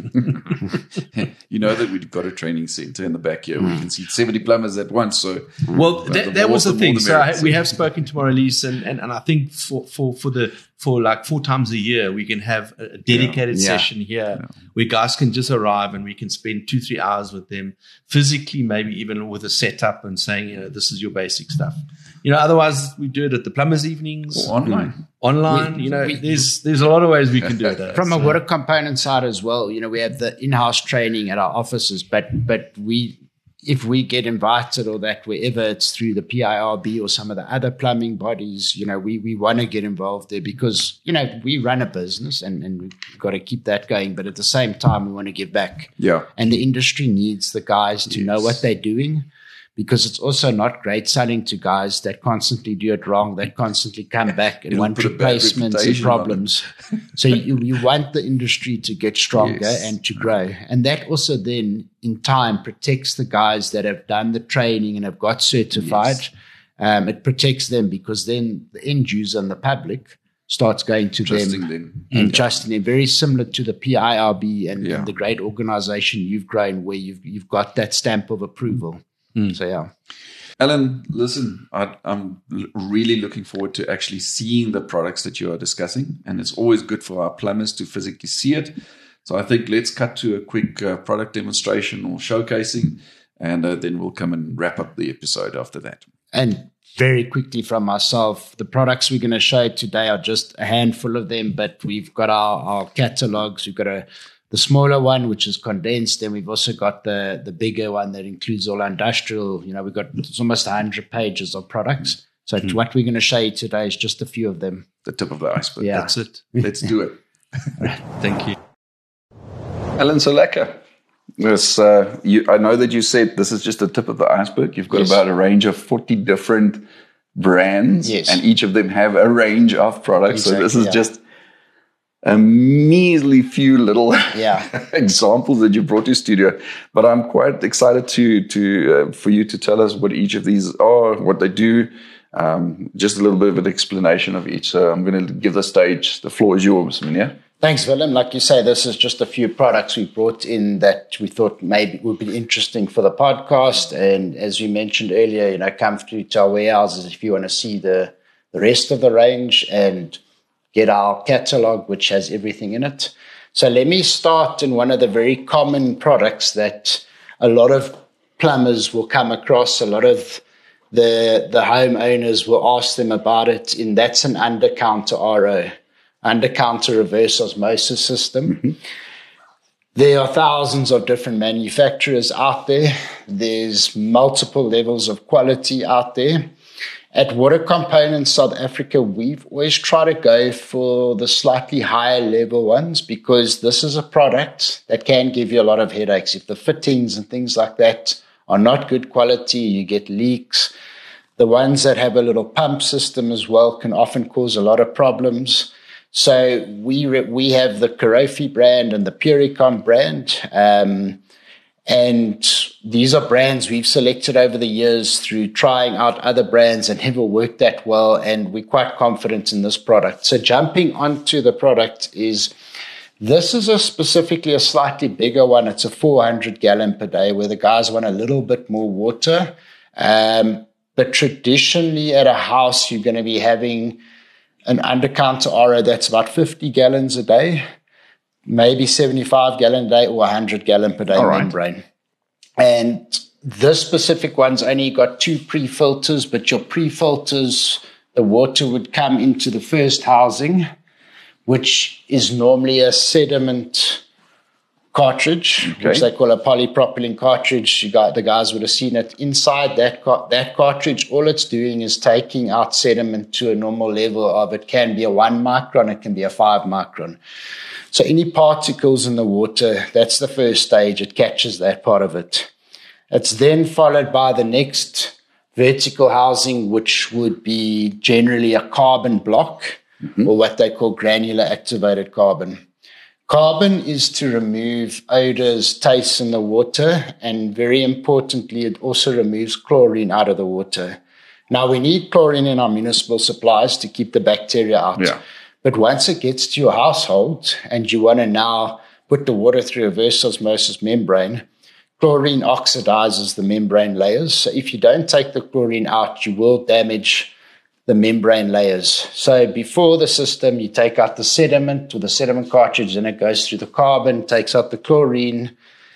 Speaker 4: doing.
Speaker 2: You know that we've got a training center in the back here. Mm. We can see seventy plumbers at once. So,
Speaker 4: well, that, the that more, was the, the thing. So I, we have spoken to Marlies, and, and, and I think for, for, for the for like four times a year, we can have a dedicated yeah. session here yeah. where guys can just arrive and we can spend two, three hours with them physically, maybe even with a setup and saying, you know, this is your basic stuff. You know, otherwise we do it at the plumbers' evenings.
Speaker 2: Or online.
Speaker 4: Mm. Online, we, you know, we, there's there's a lot of ways we can do it.
Speaker 3: From
Speaker 4: so.
Speaker 3: a water component side as well, you know, we have the in-house training at our offices, but but we, if we get invited or that, wherever it's through the P I R B or some of the other plumbing bodies, you know, we, we want to get involved there because, you know, we run a business and, and we've got to keep that going. But at the same time, we want to give back.
Speaker 2: Yeah.
Speaker 3: And the industry needs the guys to yes. know what they're doing, because it's also not great selling to guys that constantly do it wrong, that constantly come back and want replacements and problems. So you, you want the industry to get stronger yes. and to grow. And that also then in time protects the guys that have done the training and have got certified. Yes. Um, it protects them because then the end user and the public starts going to
Speaker 2: trusting
Speaker 3: them,
Speaker 2: them
Speaker 3: and
Speaker 2: yeah.
Speaker 3: trusting them. Very similar to the P I R B and,
Speaker 2: yeah.
Speaker 3: and the great organization you've grown where you've you've got that stamp of approval. Mm. So, yeah.
Speaker 2: Alan, listen, I, I'm l- really looking forward to actually seeing the products that you are discussing. And it's always good for our plumbers to physically see it. So I think let's cut to a quick uh, product demonstration or showcasing, and uh, then we'll come and wrap up the episode after that.
Speaker 3: And very quickly from myself, the products we're going to show today are just a handful of them, but we've got our, our catalogs. We've got a the smaller one, which is condensed, and we've also got the the bigger one that includes all industrial. You know, we've got it's almost one hundred pages of products. So mm-hmm. what we're going to show you today is just a few of them.
Speaker 2: The tip of the iceberg.
Speaker 3: Yeah.
Speaker 4: That's it.
Speaker 2: Let's do it.
Speaker 4: Thank you.
Speaker 2: Alan, so lekker. Yes, uh, you, I know that you said this is just the tip of the iceberg. You've got yes. about a range of forty different brands,
Speaker 3: yes.
Speaker 2: and each of them have a range of products. Exactly, so this is
Speaker 3: yeah.
Speaker 2: just a measly few little
Speaker 3: yeah.
Speaker 2: examples that you brought to studio. But I'm quite excited to to uh, for you to tell us what each of these are, what they do. Um, just a little bit of an explanation of each. So I'm going to give the stage. The floor is yours, Minia.
Speaker 3: Thanks, Willem. Like you say, this is just a few products we brought in that we thought maybe would be interesting for the podcast. And as you mentioned earlier, you know, come through to our warehouses if you want to see the, the rest of the range and get our catalog, which has everything in it. So let me start in one of the very common products that a lot of plumbers will come across. A lot of the, the homeowners will ask them about it, and that's an under-counter R O. Under-counter reverse osmosis system. Mm-hmm. There are thousands of different manufacturers out there. There's multiple levels of quality out there. At Water Components South Africa, we've always tried to go for the slightly higher level ones because this is a product that can give you a lot of headaches. If the fittings and things like that are not good quality, you get leaks. The ones that have a little pump system as well can often cause a lot of problems. So we re- we have the Karofi brand and the Puricon brand, um, and these are brands we've selected over the years through trying out other brands and never worked that well, and we're quite confident in this product. So jumping onto the product is, this is a specifically a slightly bigger one. It's a four hundred gallon per day where the guys want a little bit more water. Um, but traditionally at a house, you're going to be having an under-counter R O that's about fifty gallons a day, maybe seventy-five gallon a day or one hundred gallon per day
Speaker 2: All right.
Speaker 3: membrane. And this specific one's only got two pre-filters, but your pre-filters, the water would come into the first housing, which is normally a sediment cartridge, okay. which they call a polypropylene cartridge. You got, the guys would have seen it. Inside that car, that cartridge, all it's doing is taking out sediment to a normal level of, it can be a one micron, it can be a five micron. So any particles in the water, that's the first stage. It catches that part of it. It's then followed by the next vertical housing, which would be generally a carbon block, mm-hmm. or what they call granular activated carbon. Carbon is to remove odors, tastes in the water, and very importantly, it also removes chlorine out of the water. Now, we need chlorine in our municipal supplies to keep the bacteria out.
Speaker 2: Yeah.
Speaker 3: But once it gets to your household and you want to now put the water through a reverse osmosis membrane, chlorine oxidizes the membrane layers. So if you don't take the chlorine out, you will damage the membrane layers. So before the system, you take out the sediment or the sediment cartridge, and it goes through the carbon, takes out the chlorine.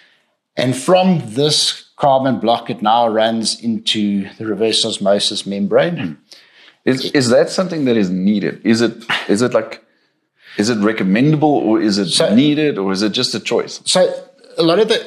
Speaker 3: And from this carbon block, it now runs into the reverse osmosis membrane.
Speaker 2: Is is that something that is needed? Is it is it like is it recommendable, or is it so, needed, or is it just a choice?
Speaker 3: So a lot of the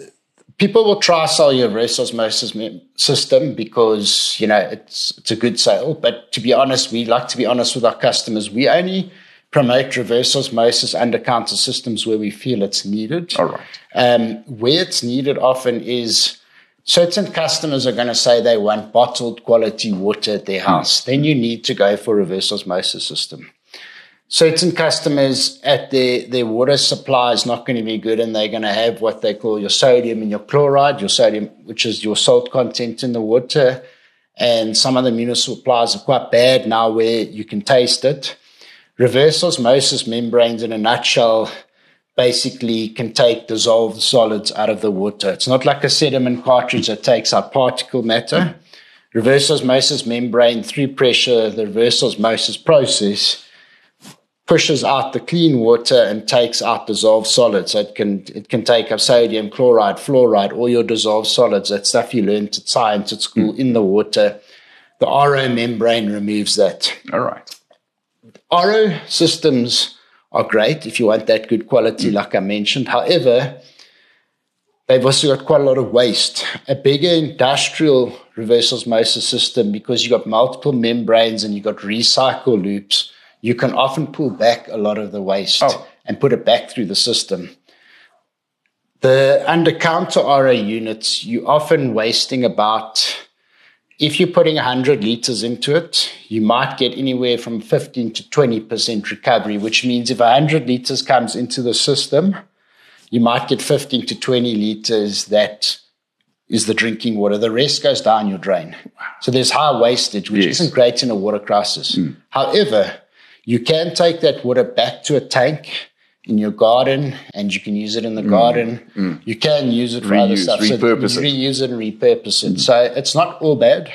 Speaker 3: people will try sell your reverse osmosis system because, you know, it's it's a good sale. But to be honest, we like to be honest with our customers. We only promote reverse osmosis under counter systems where we feel it's needed.
Speaker 2: All right.
Speaker 3: Um, where it's needed often is certain customers are going to say they want bottled quality water at their house. Hmm. Then you need to go for a reverse osmosis system. Certain customers at their, their water supply is not going to be good, and they're going to have what they call your sodium and your chloride, your sodium, which is your salt content in the water. And some of the municipal supplies are quite bad now where you can taste it. Reverse osmosis membranes, in a nutshell, basically can take dissolved solids out of the water. It's not like a sediment cartridge that takes out particle matter. Reverse osmosis membrane, through pressure, the reverse osmosis process pushes out the clean water and takes out dissolved solids. So it can it can take up sodium, chloride, fluoride, all your dissolved solids, that stuff you learned at science at school, mm. in the water. The R O membrane removes that.
Speaker 2: All right.
Speaker 3: R O systems are great if you want that good quality, mm. like I mentioned. However, they've also got quite a lot of waste. A bigger industrial reverse osmosis system, because you've got multiple membranes and you've got recycle loops, you can often pull back a lot of the waste oh. and put it back through the system. The under-counter R O units, you're often wasting about, if you're putting one hundred litres into it, you might get anywhere from fifteen to twenty percent recovery, which means if one hundred litres comes into the system, you might get fifteen to twenty litres that is the drinking water. The rest goes down your drain. So there's high wastage, which yes. isn't great in a water crisis. Mm. However, you can take that water back to a tank in your garden, and you can use it in the mm. garden. Mm. You can use it for reuse, other stuff.
Speaker 2: Repurpose
Speaker 3: so
Speaker 2: it.
Speaker 3: Reuse it and repurpose it. Mm. So it's not all bad.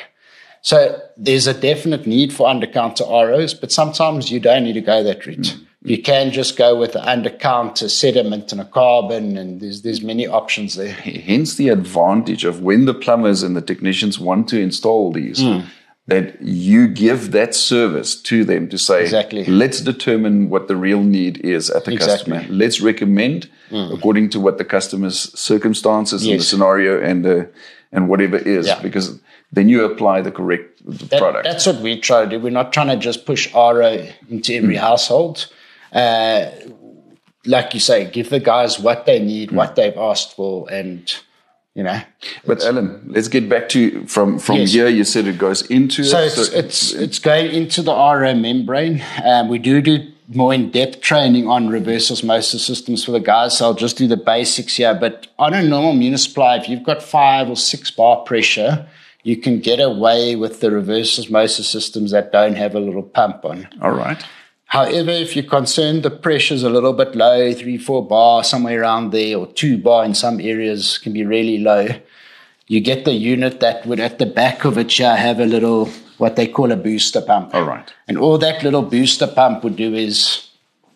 Speaker 3: So there's a definite need for under-counter R Os, but sometimes you don't need to go that route. Mm. You can just go with the under-counter sediment and a carbon, and there's there's many options there.
Speaker 2: Hence the advantage of when the plumbers and the technicians want to install these, mm. that you give that service to them to say,
Speaker 3: exactly.
Speaker 2: let's determine what the real need is at the
Speaker 3: exactly.
Speaker 2: customer. Let's recommend mm. according to what the customer's circumstances yes. in the scenario and uh, and whatever is, yeah. because then you apply the correct
Speaker 3: that,
Speaker 2: product.
Speaker 3: That's what we try to do. We're not trying to just push R O into every mm. household. Uh, like you say, give the guys what they need, mm. what they've asked for, and you know.
Speaker 2: But Alan, let's get back to from from
Speaker 3: yes.
Speaker 2: here. You said it goes into
Speaker 3: so
Speaker 2: it.
Speaker 3: It's, so it's it's going into the R O membrane. Um, we do do more in depth training on reverse osmosis systems for the guys. So I'll just do the basics here. But on a normal Munisply, if you've got five or six bar pressure, you can get away with the reverse osmosis systems that don't have a little pump on.
Speaker 2: All right.
Speaker 3: However, if you're concerned the pressure's a little bit low, three, four bar, somewhere around there, or two bar in some areas can be really low, you get the unit that would at the back of it here have a little, what they call a booster pump.
Speaker 2: All right.
Speaker 3: And all that little booster pump would do is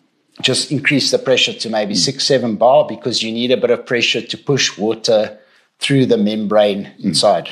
Speaker 3: just increase the pressure to maybe mm. six, seven bar, because you need a bit of pressure to push water through the membrane mm. inside.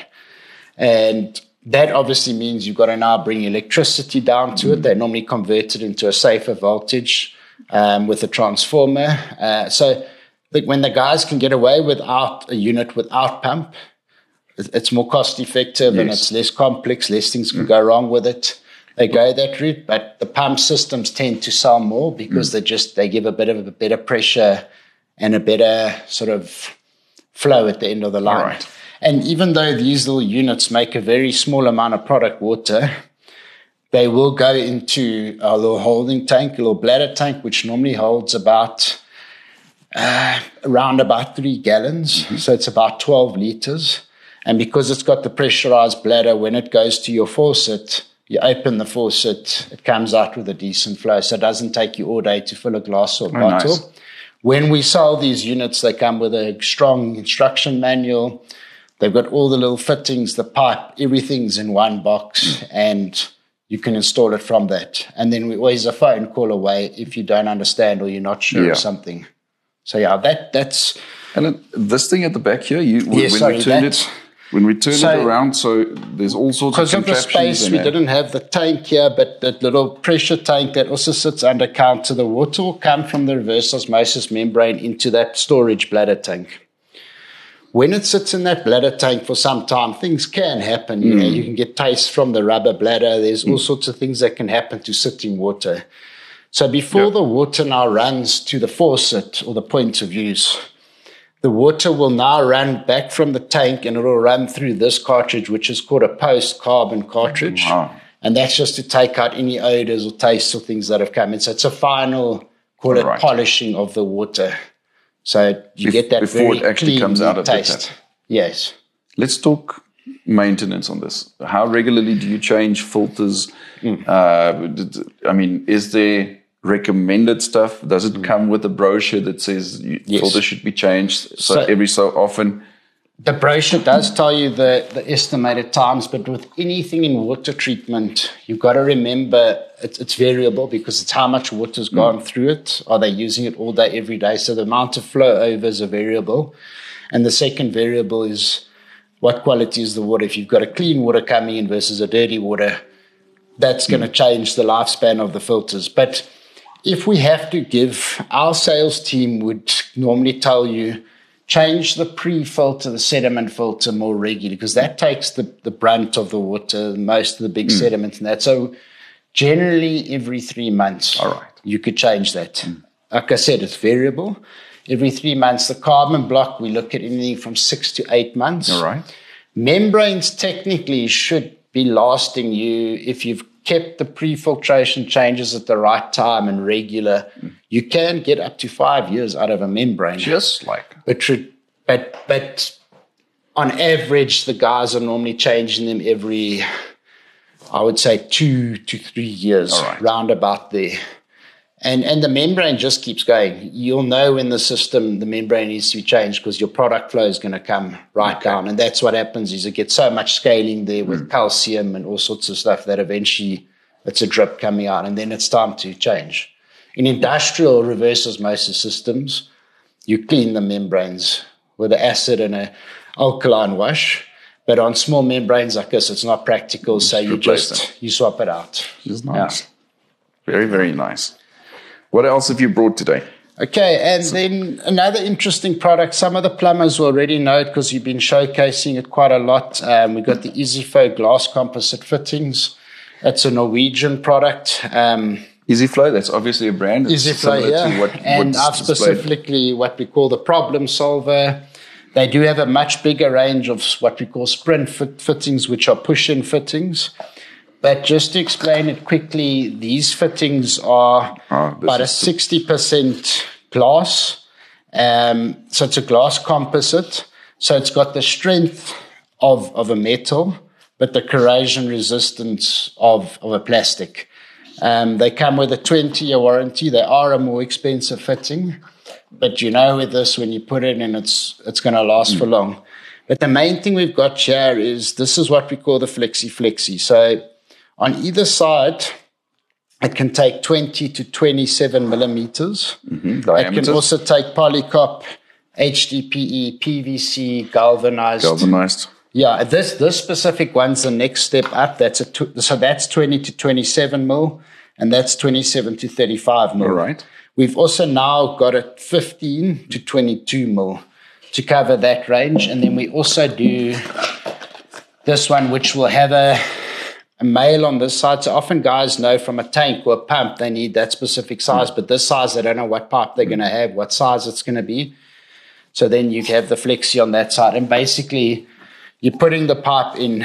Speaker 3: And that obviously means you've got to now bring electricity down to mm. it. They normally convert it into a safer voltage um, with a transformer. Uh, so when the guys can get away without a unit without pump, it's more cost effective yes. and it's less complex, less things can mm. go wrong with it. They go that route, but the pump systems tend to sell more because mm. they just they give a bit of a better pressure and a better sort of flow at the end of the line.
Speaker 2: Right.
Speaker 3: And even though these little units make a very small amount of product water, they will go into a little holding tank, a little bladder tank, which normally holds about uh, around about three gallons. Mm-hmm. So it's about twelve liters. And because it's got the pressurized bladder, when it goes to your faucet, you open the faucet, it comes out with a decent flow. So it doesn't take you all day to fill a glass or
Speaker 2: oh,
Speaker 3: bottle.
Speaker 2: Nice.
Speaker 3: When we sell these units, they come with a strong instruction manual. They've got all the little fittings, the pipe, everything's in one box, and you can install it from that. And then we always a phone call away if you don't understand or you're not sure
Speaker 2: yeah.
Speaker 3: of something. So yeah, that that's.
Speaker 2: And then this thing at the back here, you when,
Speaker 3: yeah,
Speaker 2: when
Speaker 3: sorry,
Speaker 2: we turned
Speaker 3: that,
Speaker 2: it, when we turned
Speaker 3: so,
Speaker 2: it around, so there's all sorts of
Speaker 3: contraptions. Because of the space, we didn't have the tank here, but that little pressure tank that also sits under counter, the water will come from the reverse osmosis membrane into that storage bladder tank. When it sits in that bladder tank for some time, things can happen. You mm. know, you can get taste from the rubber bladder. There's all mm. sorts of things that can happen to sitting water. So before yep. the water now runs to the faucet or the point of use, the water will now run back from the tank and it will run through this cartridge, which is called a post-carbon cartridge. Wow. And that's just to take out any odors or tastes or things that have come in. So it's a final, call it right. polishing of the water. So you Be- get that
Speaker 2: before
Speaker 3: very
Speaker 2: it actually
Speaker 3: clean
Speaker 2: comes out of
Speaker 3: taste.
Speaker 2: the tap.
Speaker 3: Yes.
Speaker 2: Let's talk maintenance on this. How regularly do you change filters?
Speaker 3: Mm.
Speaker 2: Uh, I mean, is there recommended stuff? Does it mm. come with a brochure that says yes. filters should be changed so, so every so often?
Speaker 3: The brochure does tell you the, the estimated times, but with anything in water treatment, you've got to remember it's, it's variable because it's how much water's gone mm. through it. Are they using it all day, every day? So the amount of flow over is a variable. And the second variable is what quality is the water. If you've got a clean water coming in versus a dirty water, that's mm. going to change the lifespan of the filters. But if we have to give, our sales team would normally tell you, change the pre-filter, the sediment filter more regularly because that takes the, the brunt of the water, most of the big mm. sediment and that. So generally every three months,
Speaker 2: all right,
Speaker 3: you could change that. Mm. Like I said, it's variable. Every three months, the carbon block, we look at anything from six to eight months.
Speaker 2: All right.
Speaker 3: Membranes technically should be lasting you if you've kept the pre-filtration changes at the right time and regular, mm. you can get up to five years out of a membrane.
Speaker 2: Just like.
Speaker 3: But, but, but on average, the guys are normally changing them every, I would say, two to three years,
Speaker 2: right.
Speaker 3: round about there. And, and the membrane just keeps going. You'll know in the system the membrane needs to be changed because your product flow is going to come right okay. down. And that's what happens is it gets so much scaling there with mm. calcium and all sorts of stuff that eventually it's a drip coming out and then it's time to change. In industrial reverse osmosis systems, you clean the membranes with an acid and an alkaline wash. But on small membranes like this, it's not practical. So you just, them. you swap it out.
Speaker 2: It's nice. Yeah. Very, very nice. What else have you brought today?
Speaker 3: Okay, and so, then another interesting product. Some of the plumbers will already know it because you've been showcasing it quite a lot. Um, we've got the EasyFlow glass composite fittings. That's a Norwegian product. Um,
Speaker 2: EasyFlow, that's obviously a brand. It's
Speaker 3: EasyFlow, yeah. What, and I've specifically what we call the problem solver. They do have a much bigger range of what we call sprint fit fittings, which are push-in fittings. But just to explain it quickly, these fittings are oh, about a sixty percent glass. Um, so it's a glass composite. So it's got the strength of, of a metal, but the corrosion resistance of, of a plastic. Um, they come with a twenty-year warranty. They are a more expensive fitting. But you know with this, when you put it in, it's, it's going to last mm. for long. But the main thing we've got here is this is what we call the Flexi Flexi. So on either side, it can take twenty to twenty-seven millimeters. Mm-hmm. It can also take polycop, H D P E, P V C, galvanized.
Speaker 2: Galvanized.
Speaker 3: Yeah, this this specific one's the next step up. That's a tw- so that's twenty to twenty-seven mil, and that's twenty-seven to thirty-five mil.
Speaker 2: All right.
Speaker 3: We've also now got a fifteen to twenty-two mil to cover that range, and then we also do this one, which will have a a male on this side. So often guys know from a tank or a pump, they need that specific size, but this size, they don't know what pipe they're going to have, what size it's going to be. So then you have the Flexi on that side. And basically you're putting the pipe in,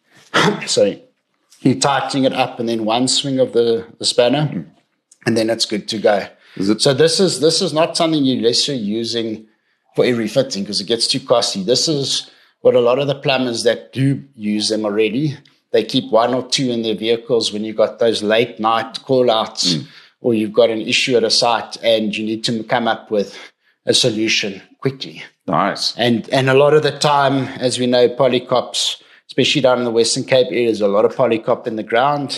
Speaker 3: sorry, you're tightening it up, and then one swing of the, the spanner, mm. and then it's good to go.
Speaker 2: Is it-
Speaker 3: so this is this is not something you're necessarily using for every fitting because it gets too costly. This is what a lot of the plumbers that do use them already, they keep one or two in their vehicles when you've got those late night call outs mm. or you've got an issue at a site and you need to come up with a solution quickly.
Speaker 2: Nice.
Speaker 3: And and a lot of the time, as we know, polycops, especially down in the Western Cape area, there's a lot of polycop in the ground.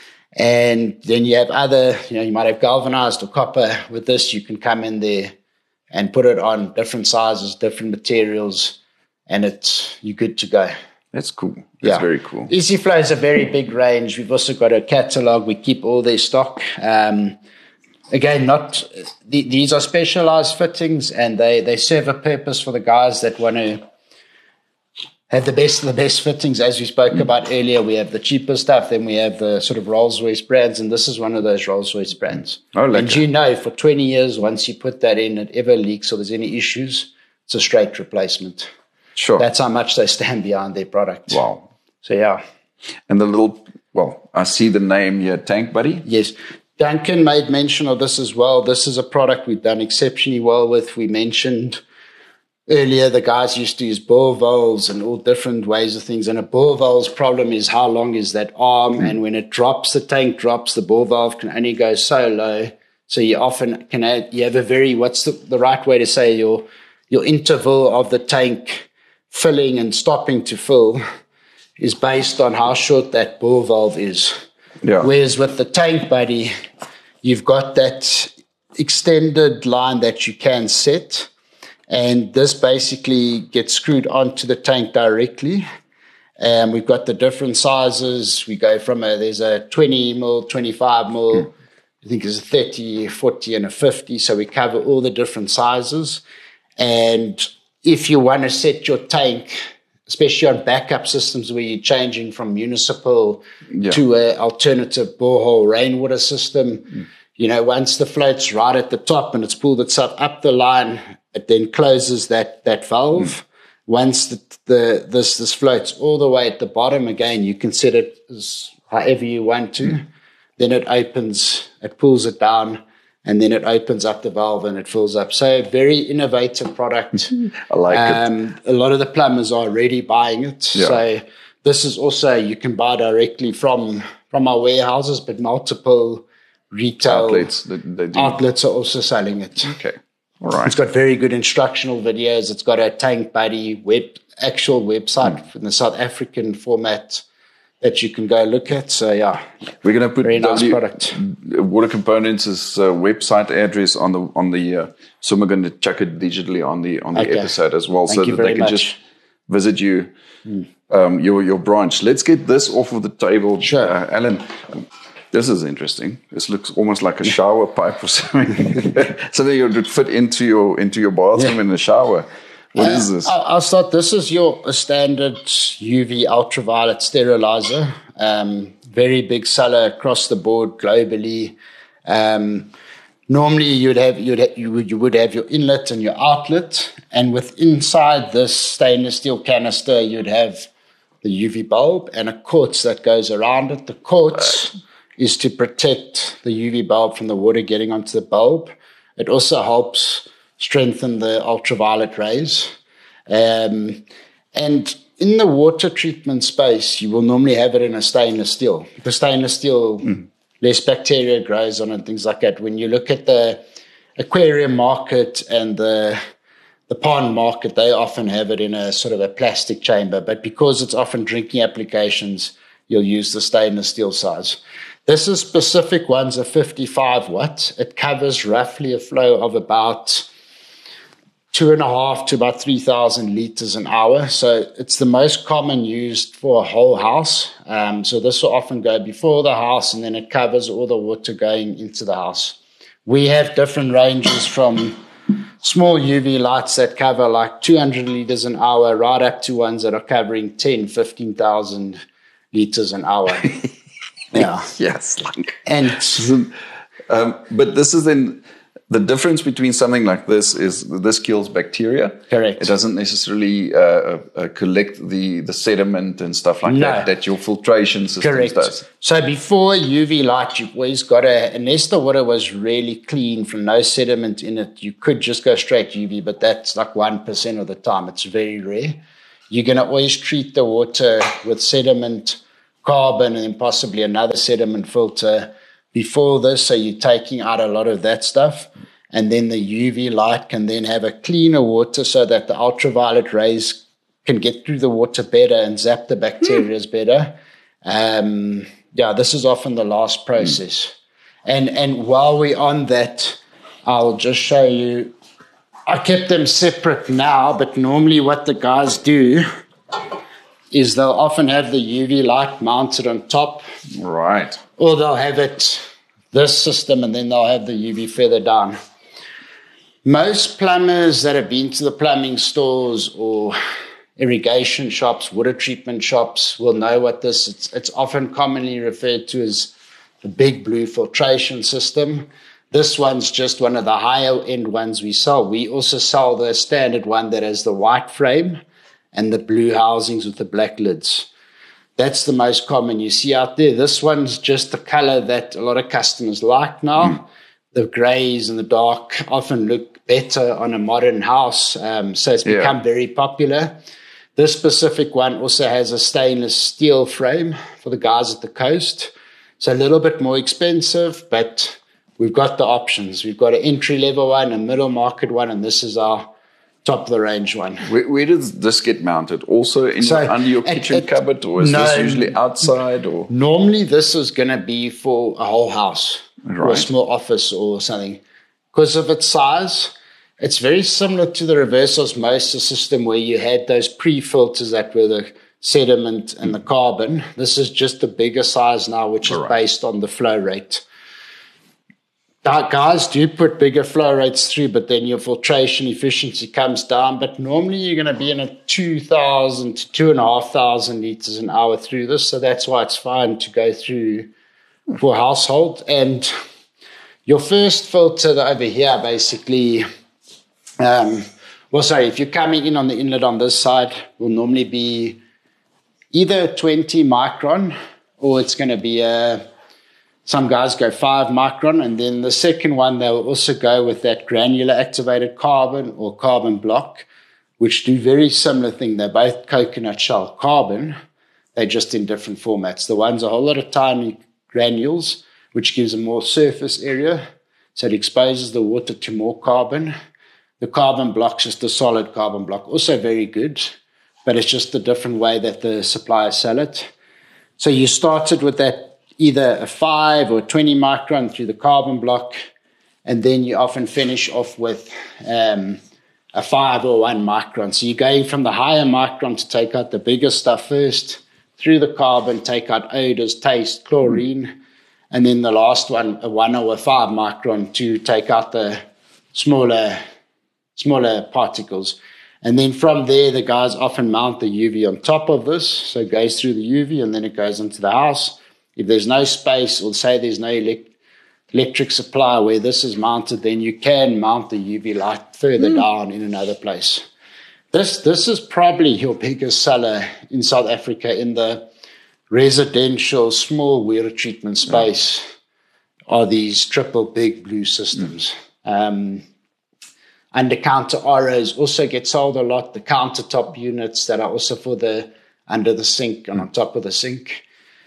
Speaker 3: And then you have other, you know, you might have galvanized or copper. With this, you can come in there and put it on different sizes, different materials, and it's you're good to go.
Speaker 2: That's cool. That's
Speaker 3: yeah.
Speaker 2: very cool.
Speaker 3: EasyFlow is a very big range. We've also got a catalog. We keep all their stock. Um, again, not the, these are specialized fittings, and they, they serve a purpose for the guys that want to have the best of the best fittings. As we spoke mm. about earlier, we have the cheaper stuff, then we have the sort of Rolls-Royce brands, and this is one of those Rolls-Royce brands.
Speaker 2: Oh, like
Speaker 3: and you know, for twenty years, once you put that in, it ever leaks or there's any issues, it's a straight replacement.
Speaker 2: Sure.
Speaker 3: That's how much they stand behind their product.
Speaker 2: Wow.
Speaker 3: So, yeah.
Speaker 2: And the little, well, I see the name here, Tank Buddy.
Speaker 3: Yes. Duncan made mention of this as well. This is a product we've done exceptionally well with. We mentioned earlier, the guys used to use bore valves and all different ways of things. And a bore valve's problem is how long is that arm? Mm. And when it drops, the tank drops, the bore valve can only go so low. So you often can add, you have a very, what's the, the right way to say, your your interval of the tank filling and stopping to fill is based on how short that bore valve is.
Speaker 2: Yeah.
Speaker 3: Whereas with the Tank Buddy, you've got that extended line that you can set. And this basically gets screwed onto the tank directly. And we've got the different sizes. We go from a, there's a twenty mil, twenty-five mil, mm. I think there's a thirty, forty, and a fifty. So we cover all the different sizes. And if you want to set your tank, especially on backup systems where you're changing from municipal yeah. to an alternative borehole rainwater system, mm. you know, once the float's right at the top and it's pulled itself up the line, it then closes that that valve. Mm. Once the, the this this floats all the way at the bottom, again, you can set it as however you want to. Mm. Then it opens, it pulls it down, and then it opens up the valve and it fills up. So very innovative product.
Speaker 2: I like
Speaker 3: um, it. A lot of the plumbers are already buying it.
Speaker 2: Yeah.
Speaker 3: So this is also, you can buy directly from, from our warehouses, but multiple retail
Speaker 2: outlets, they, they do.
Speaker 3: outlets are also selling it.
Speaker 2: Okay. All right.
Speaker 3: It's got very good instructional videos. It's got a Tank Buddy web, actual website mm. in the South African format that you can go look at. So, yeah,
Speaker 2: we're going to put
Speaker 3: very nice
Speaker 2: W-
Speaker 3: product.
Speaker 2: Water Components' uh, website address on the on the. Uh, so we're going to check it digitally on the on the
Speaker 3: okay.
Speaker 2: episode as well,
Speaker 3: Thank
Speaker 2: so
Speaker 3: you
Speaker 2: that
Speaker 3: very
Speaker 2: they can
Speaker 3: much.
Speaker 2: just visit you,
Speaker 3: mm.
Speaker 2: um, your your branch. Let's get this off of the table,
Speaker 3: sure,
Speaker 2: uh, Alan. This is interesting. This looks almost like a shower pipe or something. Something you would fit into your into your bathroom yeah. in the shower. What uh, is this?
Speaker 3: I'll start. This is your a standard U V ultraviolet sterilizer. Um, very big seller across the board globally. Um, normally, you'd have you'd ha- you would you would have your inlet and your outlet, and with inside this stainless steel canister, you'd have the U V bulb and a quartz that goes around it. The quartz right. is to protect the U V bulb from the water getting onto the bulb. It also helps strengthen the ultraviolet rays. Um, and in the water treatment space, you will normally have it in a stainless steel. The stainless steel, mm. less bacteria grows on it and things like that. When you look at the aquarium market and the, the pond market, they often have it in a sort of a plastic chamber. But because it's often drinking applications, you'll use the stainless steel size. This is specific one's a fifty-five watt. It covers roughly a flow of about two and a half to about three thousand liters an hour. So it's the most common used for a whole house. Um, so this will often go before the house, and then it covers all the water going into the house. We have different ranges from small U V lights that cover like two hundred liters an hour, right up to ones that are covering ten, fifteen thousand liters an hour. Yeah.
Speaker 2: Yes. Like,
Speaker 3: and
Speaker 2: um, but this is then the difference between something like this is this kills bacteria.
Speaker 3: Correct.
Speaker 2: It doesn't necessarily uh, uh, collect the, the sediment and stuff like
Speaker 3: No.
Speaker 2: that that your filtration system
Speaker 3: Correct.
Speaker 2: does.
Speaker 3: So before U V light, you've always got to, unless the water was really clean from no sediment in it, you could just go straight U V, but that's like one percent of the time. It's very rare. You're going to always treat the water with sediment, carbon, and then possibly another sediment filter before this. So you're taking out a lot of that stuff. And then the U V light can then have a cleaner water so that the ultraviolet rays can get through the water better and zap the bacteria mm. better. Um, yeah, this is often the last process. Mm. And and while we're on that, I'll just show you. I kept them separate now, but normally what the guys do is they'll often have the U V light mounted on top.
Speaker 2: Right.
Speaker 3: Or they'll have it, this system, and then they'll have the U V feather down. Most plumbers that have been to the plumbing stores or irrigation shops, water treatment shops will know what this, it's, it's often commonly referred to as the big blue filtration system. This one's just one of the higher end ones we sell. We also sell the standard one that has the white frame and the blue housings with the black lids. That's the most common you see out there. This one's just the color that a lot of customers like now. Mm. The grays and the dark often look better on a modern house, um, so it's become yeah. very popular. This specific one also has a stainless steel frame for the guys at the coast. It's a little bit more expensive, but we've got the options. We've got an entry-level one, a middle market one, and this is our top-of-the-range one.
Speaker 2: Where, where does this get mounted? Also in
Speaker 3: so
Speaker 2: under your kitchen it, it, cupboard, or is no, this usually outside? Or
Speaker 3: normally this is going to be for a whole house.
Speaker 2: Right.
Speaker 3: Or a small office or something. Because of its size, it's very similar to the reverse osmosis system where you had those pre-filters that were the sediment and the carbon. This is just the bigger size now, which is right. based on the flow rate. Guys do put bigger flow rates through, but then your filtration efficiency comes down. But normally you're going to be in a two thousand to two thousand five hundred litres an hour through this. So that's why it's fine to go through for household. And your first filter over here, basically, um, well, sorry, if you're coming in on the inlet on this side, will normally be either twenty micron or it's going to be a, some guys go five micron. And then the second one, they'll also go with that granular activated carbon or carbon block, which do very similar thing. They're both coconut shell carbon. They're just in different formats. The one's a whole lot of tiny granules, which gives a more surface area, so it exposes the water to more carbon. The carbon block's just a solid carbon block, also very good, but it's just a different way that the suppliers sell it. So you started with that either a five or twenty micron through the carbon block, and then you often finish off with um, a five or one micron. So you're going from the higher micron to take out the bigger stuff first, through the carbon, take out odors, taste, chlorine, and then the last one, a one or a five micron to take out the smaller, smaller particles. And then from there, the guys often mount the U V on top of this. So it goes through the U V and then it goes into the house. If there's no space or say there's no elect- electric supply where this is mounted, then you can mount the U V light further mm. down in another place. This this is probably your biggest seller in South Africa in the residential small water treatment space yeah. are these triple big blue systems. Mm. Um, under-counter R Os also get sold a lot. The countertop units that are also for the under the sink and on top of the sink.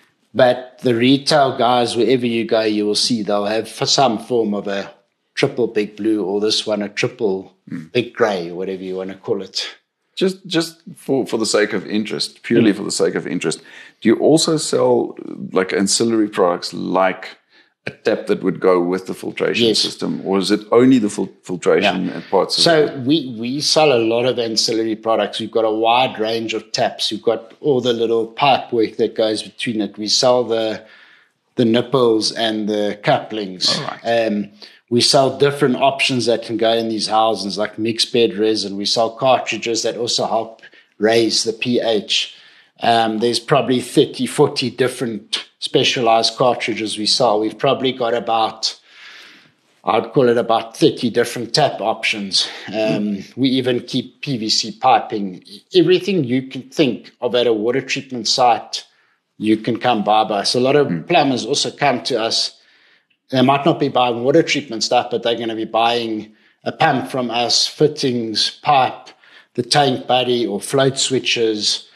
Speaker 3: But the retail guys, wherever you go, you will see they'll have for some form of a triple big blue, or this one a triple mm. big grey, or whatever you want to call it.
Speaker 2: Just just for, for the sake of interest, purely mm. for the sake of interest, do you also sell like ancillary products like a tap that would go with the filtration
Speaker 3: yes.
Speaker 2: system, or is it only the fil- filtration
Speaker 3: yeah.
Speaker 2: and parts of
Speaker 3: so
Speaker 2: it?
Speaker 3: So we, we sell a lot of ancillary products. We've got a wide range of taps. We've got all the little pipe work that goes between it. We sell the the nipples and the couplings.
Speaker 2: All right.
Speaker 3: Um, we sell different options that can go in these housings, like mixed bed resin. We sell cartridges that also help raise the pH. Um, there's probably thirty, forty different specialized cartridges we sell. We've probably got about I'd call it about thirty different tap options. Um, we even keep P V C piping. Everything you can think of at a water treatment site, you can come buy by us. A lot of mm. plumbers also come to us. They might not be buying water treatment stuff, but they're going to be buying a pump from us, fittings, pipe, the tank buddy or float switches.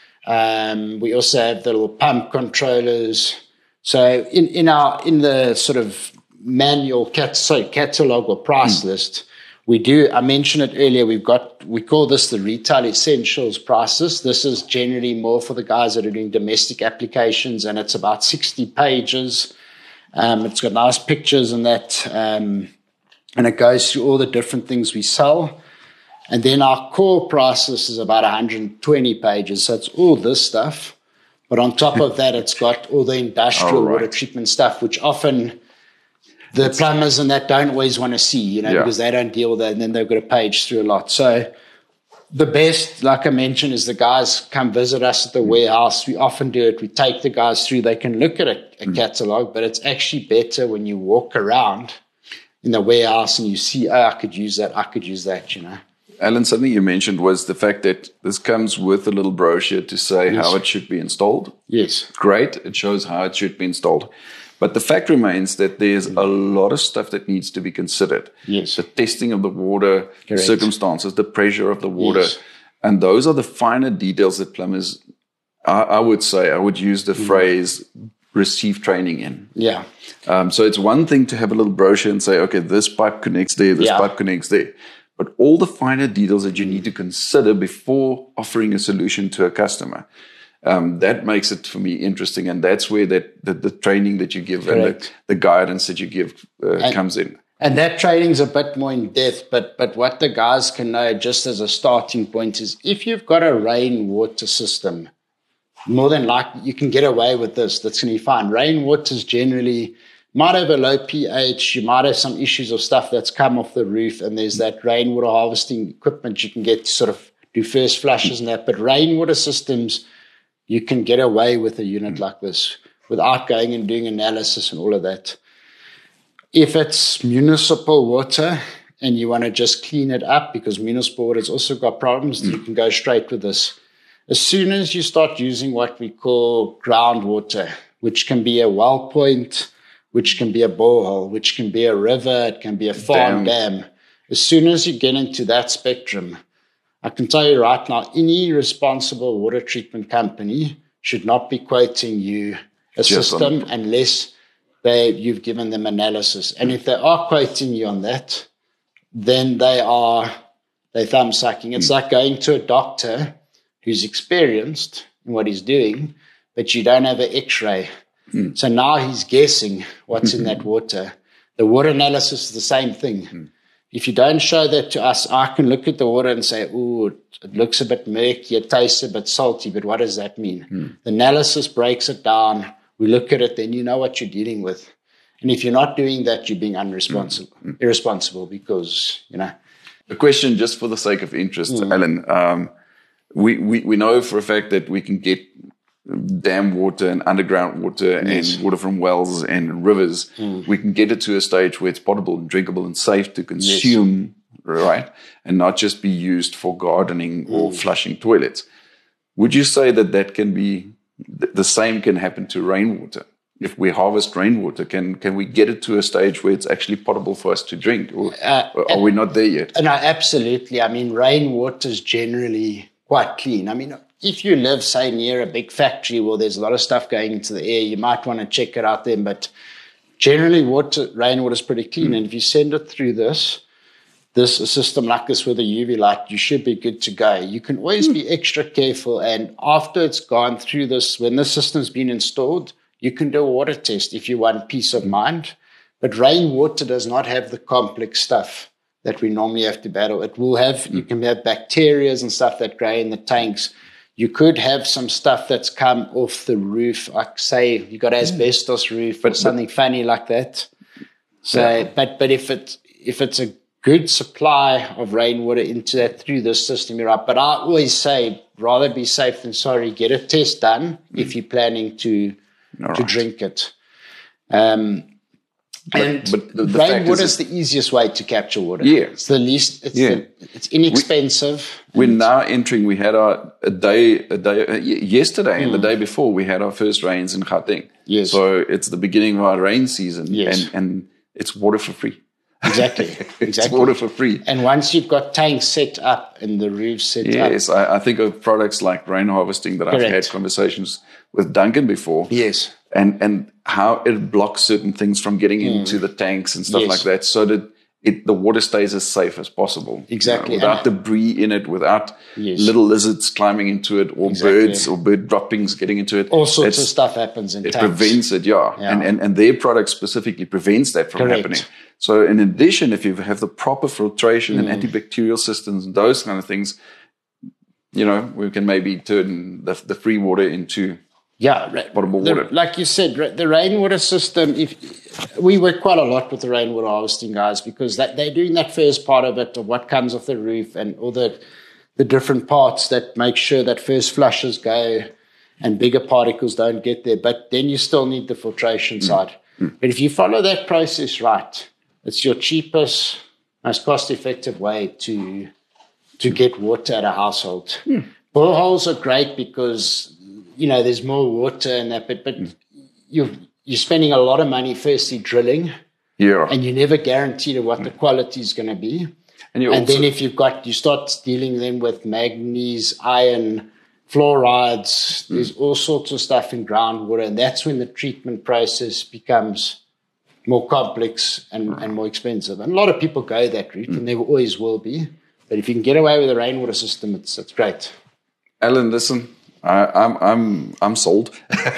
Speaker 3: Um, we also have the little pump controllers. So in, in our in the sort of manual cat, sorry, catalog or price mm. list, we do, I mentioned it earlier, we've got, we call this the retail essentials price list. This is generally more for the guys that are doing domestic applications, and it's about sixty pages. Um, it's got nice pictures and that, um, and it goes through all the different things we sell. And then our core price list is about one hundred twenty pages. So it's all this stuff. But on top of that, it's got all the industrial right. water treatment stuff, which often the it's, plumbers and that don't always want to see, you know, yeah. because they don't deal with that. And then they've got to page through a lot. So the best, like I mentioned, is the guys come visit us at the warehouse. We often do it. We take the guys through. They can look at a, a mm. catalog, but it's actually better when you walk around in the warehouse and you see, oh, I could use that. I could use that, you know.
Speaker 2: Alan, something you mentioned was the fact that this comes with a little brochure to say yes. how it should be installed.
Speaker 3: Yes.
Speaker 2: Great. It shows how it should be installed. But the fact remains that there's a lot of stuff that needs to be considered.
Speaker 3: Yes.
Speaker 2: The testing of the water,
Speaker 3: Correct.
Speaker 2: circumstances, the pressure of the water.
Speaker 3: Yes.
Speaker 2: And those are the finer details that plumbers, I, I would say, I would use the mm. phrase, receive training in.
Speaker 3: Yeah.
Speaker 2: Um, so it's one thing to have a little brochure and say, okay, this pipe connects there, this
Speaker 3: yeah.
Speaker 2: pipe connects there. But all the finer details that you need to consider before offering a solution to a customer. Um, that makes it for me interesting, and that's where that the, the training that you give Correct. and the, the guidance that you give uh,
Speaker 3: and,
Speaker 2: comes in.
Speaker 3: And that training's a bit more in depth, but but what the guys can know just as a starting point is if you've got a rainwater system, more than likely you can get away with this. That's going to be fine. Rainwater's generally might have a low pH. You might have some issues or stuff that's come off the roof, and there's that rainwater harvesting equipment you can get to sort of do first flushes and that. But rainwater systems, you can get away with a unit like this without going and doing analysis and all of that. If it's municipal water and you want to just clean it up, because municipal water has also got problems, mm. you can go straight with this. As soon as you start using what we call groundwater, which can be a well point, which can be a borehole, which can be a river, it can be a farm dam. dam. As soon as you get into that spectrum, I can tell you right now, any responsible water treatment company should not be quoting you a Just system on. unless they you've given them analysis. And if they are quoting you on that, then they are they thumb sucking. It's mm. like going to a doctor who's experienced in what he's doing, but you don't have an X-ray. Mm. So now he's guessing what's in that water. The water analysis is the same thing. Mm. If you don't show that to us, I can look at the water and say, oh, it looks a bit murky, it tastes a bit salty, but what does that mean? Mm. The analysis breaks it down. We look at it, then you know what you're dealing with. And if you're not doing that, you're being unresponsible, mm. irresponsible because, you know.
Speaker 2: A question just for the sake of interest, mm. Alan. Um, we, we, we know for a fact that we can get dam water and underground water yes. and water from wells and rivers. Mm. We can get it to a stage where it's potable and drinkable and safe to consume, yes. right? And not just be used for gardening mm. or flushing toilets. Would you say that that can be, the same can happen to rainwater? If we harvest rainwater, can can we get it to a stage where it's actually potable for us to drink? Or, uh, or are uh, we not there yet?
Speaker 3: No, absolutely. I mean, rainwater is generally quite clean. I mean, if you live, say, near a big factory where there's a lot of stuff going into the air, you might want to check it out then. But generally, water, rainwater is pretty clean. Mm. And if you send it through this, this a system like this with a U V light, you should be good to go. You can always mm. be extra careful. And after it's gone through this, when the system's been installed, you can do a water test if you want peace of mind. But rainwater does not have the complex stuff that we normally have to battle. It will have, mm. you can have bacteria and stuff that grow in the tanks. You could have some stuff that's come off the roof, like say you got asbestos roof or something funny like that. So, yeah. but but if it if it's a good supply of rainwater into that through this system, you're right. But I always say rather be safe than sorry. Get a test done mm. if you're planning to All to right. drink it. Um, And
Speaker 2: but the, the fact
Speaker 3: rainwater
Speaker 2: is,
Speaker 3: is the easiest way to capture water.
Speaker 2: Yeah.
Speaker 3: It's the least, it's,
Speaker 2: Yeah.
Speaker 3: the, it's inexpensive.
Speaker 2: we're
Speaker 3: and
Speaker 2: now entering. We had our a day, a day uh, y- yesterday and the day before. We had our first rains in Gauteng.
Speaker 3: Yes.
Speaker 2: So it's the beginning of our rain season,
Speaker 3: Yes.
Speaker 2: and and it's water for free.
Speaker 3: Exactly.
Speaker 2: It's
Speaker 3: Exactly.
Speaker 2: water for free.
Speaker 3: And once you've got tanks set up and the roofs set up.
Speaker 2: Yes, I, I think of products like rain harvesting that I've
Speaker 3: Correct.
Speaker 2: had conversations with Duncan before.
Speaker 3: Yes.
Speaker 2: and and how it blocks certain things from getting into the tanks and stuff
Speaker 3: Yes.
Speaker 2: like that, so that it the water stays as safe as possible.
Speaker 3: Exactly.
Speaker 2: You know, without
Speaker 3: And-
Speaker 2: debris in it, without
Speaker 3: Yes.
Speaker 2: little lizards climbing into it, or
Speaker 3: Exactly.
Speaker 2: birds or bird droppings getting into it.
Speaker 3: All sorts
Speaker 2: It's-
Speaker 3: of stuff happens in
Speaker 2: It
Speaker 3: tanks.
Speaker 2: prevents it, yeah.
Speaker 3: Yeah.
Speaker 2: And, and and their product specifically prevents that from
Speaker 3: Correct.
Speaker 2: happening. So in addition, if you have the proper filtration
Speaker 3: Mm.
Speaker 2: and antibacterial systems and those kind of things, you know, we can maybe turn the, the free water into
Speaker 3: Yeah, ra-
Speaker 2: potable
Speaker 3: the-
Speaker 2: water.
Speaker 3: like you said, ra- the rainwater system. If we work quite a lot with the rainwater harvesting guys, because that, they're doing that first part of it, of what comes off the roof and all the the different parts that make sure that first flushes go and bigger particles don't get there. But then you still need the filtration side. But if you follow that process right, it's your cheapest, most cost-effective way to to get water at a household. Boreholes are great because you know there's more water in that, but but you you're spending a lot of money firstly drilling,
Speaker 2: yeah.
Speaker 3: and you're never guaranteed of what the quality is going to be.
Speaker 2: And you
Speaker 3: And
Speaker 2: also,
Speaker 3: then if you've got, you start dealing then with manganese, iron, fluorides, there's all sorts of stuff in groundwater. And that's when the treatment process becomes more complex and, and more expensive. And a lot of people go that route, and there always will be. But if you can get away with a rainwater system, it's, it's great.
Speaker 2: Alan, listen, I, I'm I'm I'm sold,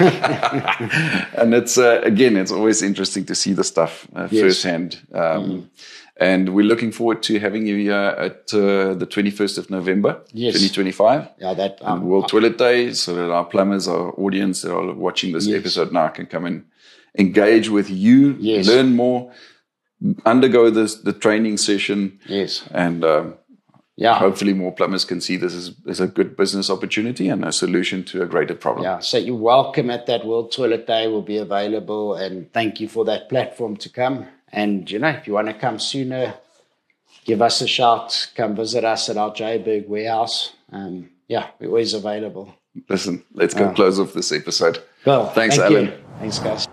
Speaker 2: and it's uh, again, it's always interesting to see the stuff uh,
Speaker 3: Yes.
Speaker 2: firsthand. Um, And we're looking forward to having you here at uh, the twenty-first of November,
Speaker 3: Yes.
Speaker 2: twenty twenty-five,
Speaker 3: Yeah, that um,
Speaker 2: World Toilet Day, so that our plumbers, our audience that are watching this
Speaker 3: Yes.
Speaker 2: episode now can come and engage with you,
Speaker 3: Yes.
Speaker 2: learn more, undergo this the training session,
Speaker 3: yes,
Speaker 2: and um,
Speaker 3: yeah,
Speaker 2: hopefully more plumbers can see this as, as a good business opportunity and a solution to a greater problem.
Speaker 3: yeah. So you're welcome at that World Toilet Day. Will be available, and thank you for that platform to come. And you know, if you want to come sooner, give us a shout. Come visit us at our Joburg warehouse. Um, yeah, we're always available.
Speaker 2: Listen, let's go
Speaker 3: Yeah.
Speaker 2: close off this episode.
Speaker 3: Cool.
Speaker 2: Thanks,
Speaker 3: Thank
Speaker 2: Alan.
Speaker 3: you. Thanks, guys.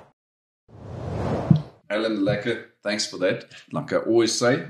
Speaker 2: Alan, lekker. Thanks for that. Like I always say,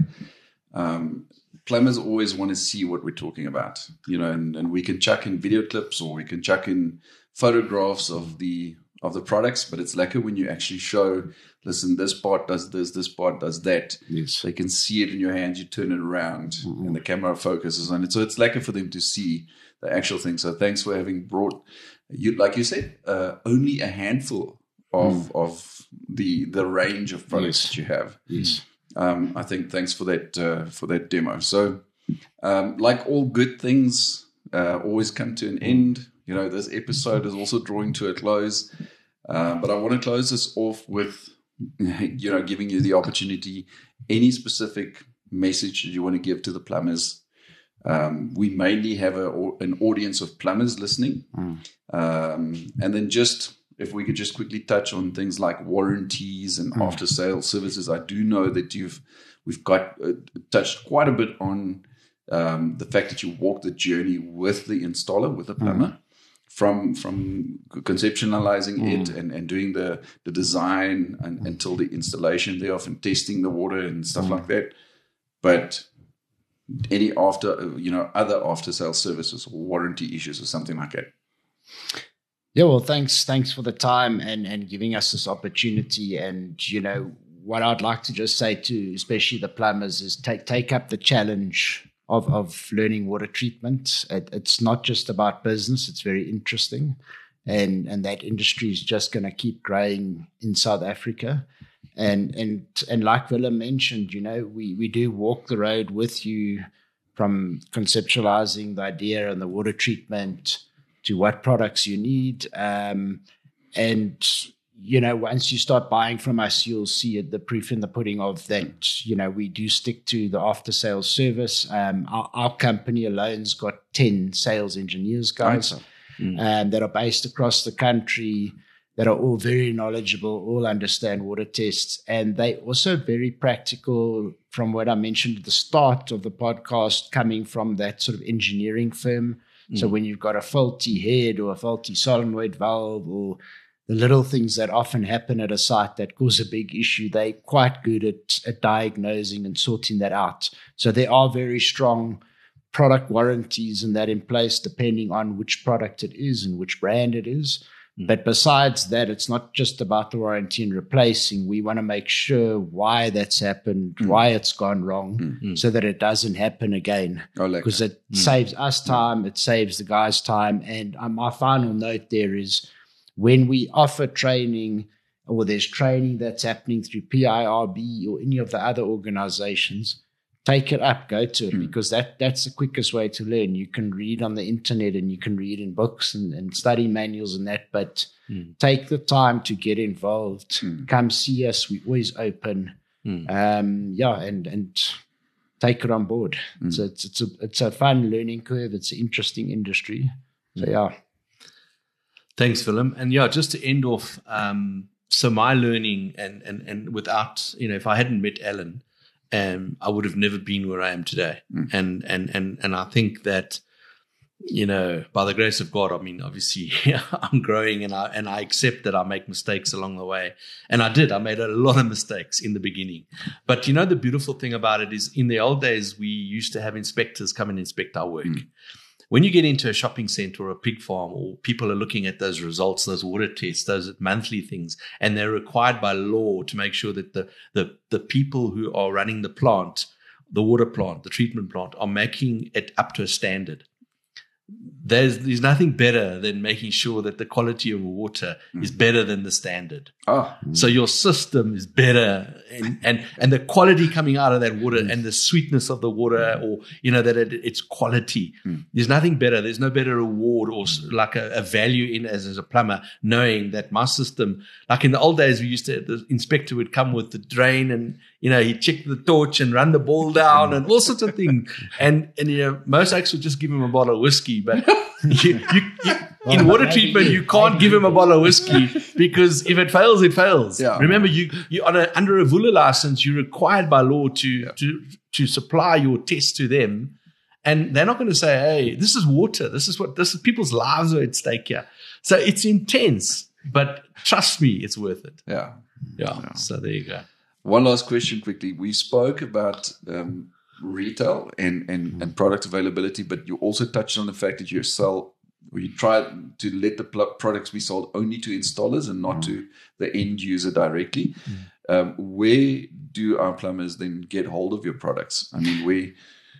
Speaker 2: um, plumbers always want to see what we're talking about, you know, and, and we can chuck in video clips or we can chuck in photographs of the of the products, but it's lekker when you actually show, listen, this part does this, this part does that.
Speaker 3: Yes.
Speaker 2: They can see it in your hands, you turn it around, mm-hmm. and the camera focuses on it. So it's lekker for them to see the actual thing. So thanks for having brought, you like you said, uh, only a handful of mm. of the the range of products
Speaker 3: Yes.
Speaker 2: that you have.
Speaker 3: Yes.
Speaker 2: Um, I think thanks for that uh, for that demo. So, um, like all good things, uh, always come to an end. You know, this episode is also drawing to a close, uh, but I want to close this off with, you know, giving you the opportunity. Any specific message that you want to give to the plumbers? Um, we mainly have a, an audience of plumbers listening, mm. um, and then just. If we could just quickly touch on things like warranties and mm. after sales services. I do know that you've we've got uh, touched quite a bit on um, the fact that you walk the journey with the installer, with the plumber, mm. from from conceptualizing mm. it and, and doing the the design and, until the installation thereof and testing the water and stuff mm. like that. But any after you know other after sales services or warranty issues or something like that.
Speaker 3: Yeah, well, thanks, thanks for the time and, and giving us this opportunity. And you know what I'd like to just say to, especially the plumbers, is take take up the challenge of of learning water treatment. It, it's not just about business; it's very interesting, and and that industry is just going to keep growing in South Africa. And and and like Willem mentioned, you know, we we do walk the road with you from conceptualizing the idea and the water treatment to what products you need. Um, and, you know, once you start buying from us, you'll see the proof in the pudding of that, you know, we do stick to the after sales service. Um, our, our company alone's got ten sales engineers, guys,
Speaker 2: Awesome.
Speaker 3: mm. um, that are based across the country that are all very knowledgeable, all understand water tests, and they also very practical from what I mentioned at the start of the podcast, coming from that sort of engineering firm. Mm. So when you've got a faulty head or a faulty solenoid valve or the little things that often happen at a site that cause a big issue, they're quite good at, at diagnosing and sorting that out. So there are very strong product warranties and that in place depending on which product it is and which brand it is. But besides that, it's not just about the warranty and replacing. We want to make sure why that's happened, mm. why it's gone wrong, mm. so that it doesn't happen again.
Speaker 2: Oh, like
Speaker 3: because it mm. saves us time, it saves the guys time. And um, my final note there is when we offer training or there's training that's happening through P I R B or any of the other organizations, take it up, go to it, mm. because that, that's the quickest way to learn. You can read on the internet and you can read in books and, and study manuals and that, but mm. take the time to get involved. Mm. Come see us. We're always open. Mm. Um, yeah, and and take it on board. Mm. So it's it's a it's a fun learning curve. It's an interesting industry. So yeah.
Speaker 4: Thanks, Willem. And yeah, just to end off, um, so my learning and and and without, you know, if I hadn't met Alan, Um, I would have never been where I am today. Mm. And, and, and, and I think that, you know, by the grace of God, I mean, obviously I'm growing and I, and I accept that I make mistakes along the way. And I did, I made a lot of mistakes in the beginning. But you know, the beautiful thing about it is in the old days, we used to have inspectors come and inspect our work. Mm. When you get into a shopping center or a pig farm, or people are looking at those results, those water tests, those monthly things, and they're required by law to make sure that the, the, the people who are running the plant, the water plant, the treatment plant, are making it up to a standard. There's there's nothing better than making sure that the quality of water mm. is better than the standard.
Speaker 2: Oh.
Speaker 4: So your system is better, and, and, and the quality coming out of that water mm. and the sweetness of the water, or, you know, that it, it's quality. Mm. There's nothing better. There's no better reward or like a, a value in as, as a plumber, knowing that my system, like in the old days, we used to, the inspector would come with the drain and, you know, he'd check the torch and run the ball down and all sorts of things. And, and, you know, most acts would just give him a bottle of whiskey, but you, you, you, in water treatment, you can't give him a bottle of whiskey because if it fails, it fails.
Speaker 2: Yeah.
Speaker 4: Remember, you, you on a, under a V U L A license, you're required by law to, yeah. to, to supply your test to them. And they're not going to say, hey, this is water. This is what, this is people's lives are at stake here. So it's intense, but trust me, it's worth it.
Speaker 2: Yeah.
Speaker 4: Yeah.
Speaker 2: yeah.
Speaker 4: So there you go.
Speaker 2: One last question quickly. We spoke about um, retail and, and, and product availability, but you also touched on the fact that you sell, or you try to let the pl- products be sold only to installers and not mm. to the end user directly. Mm. Um, where do our plumbers then get hold of your products? I mean, we...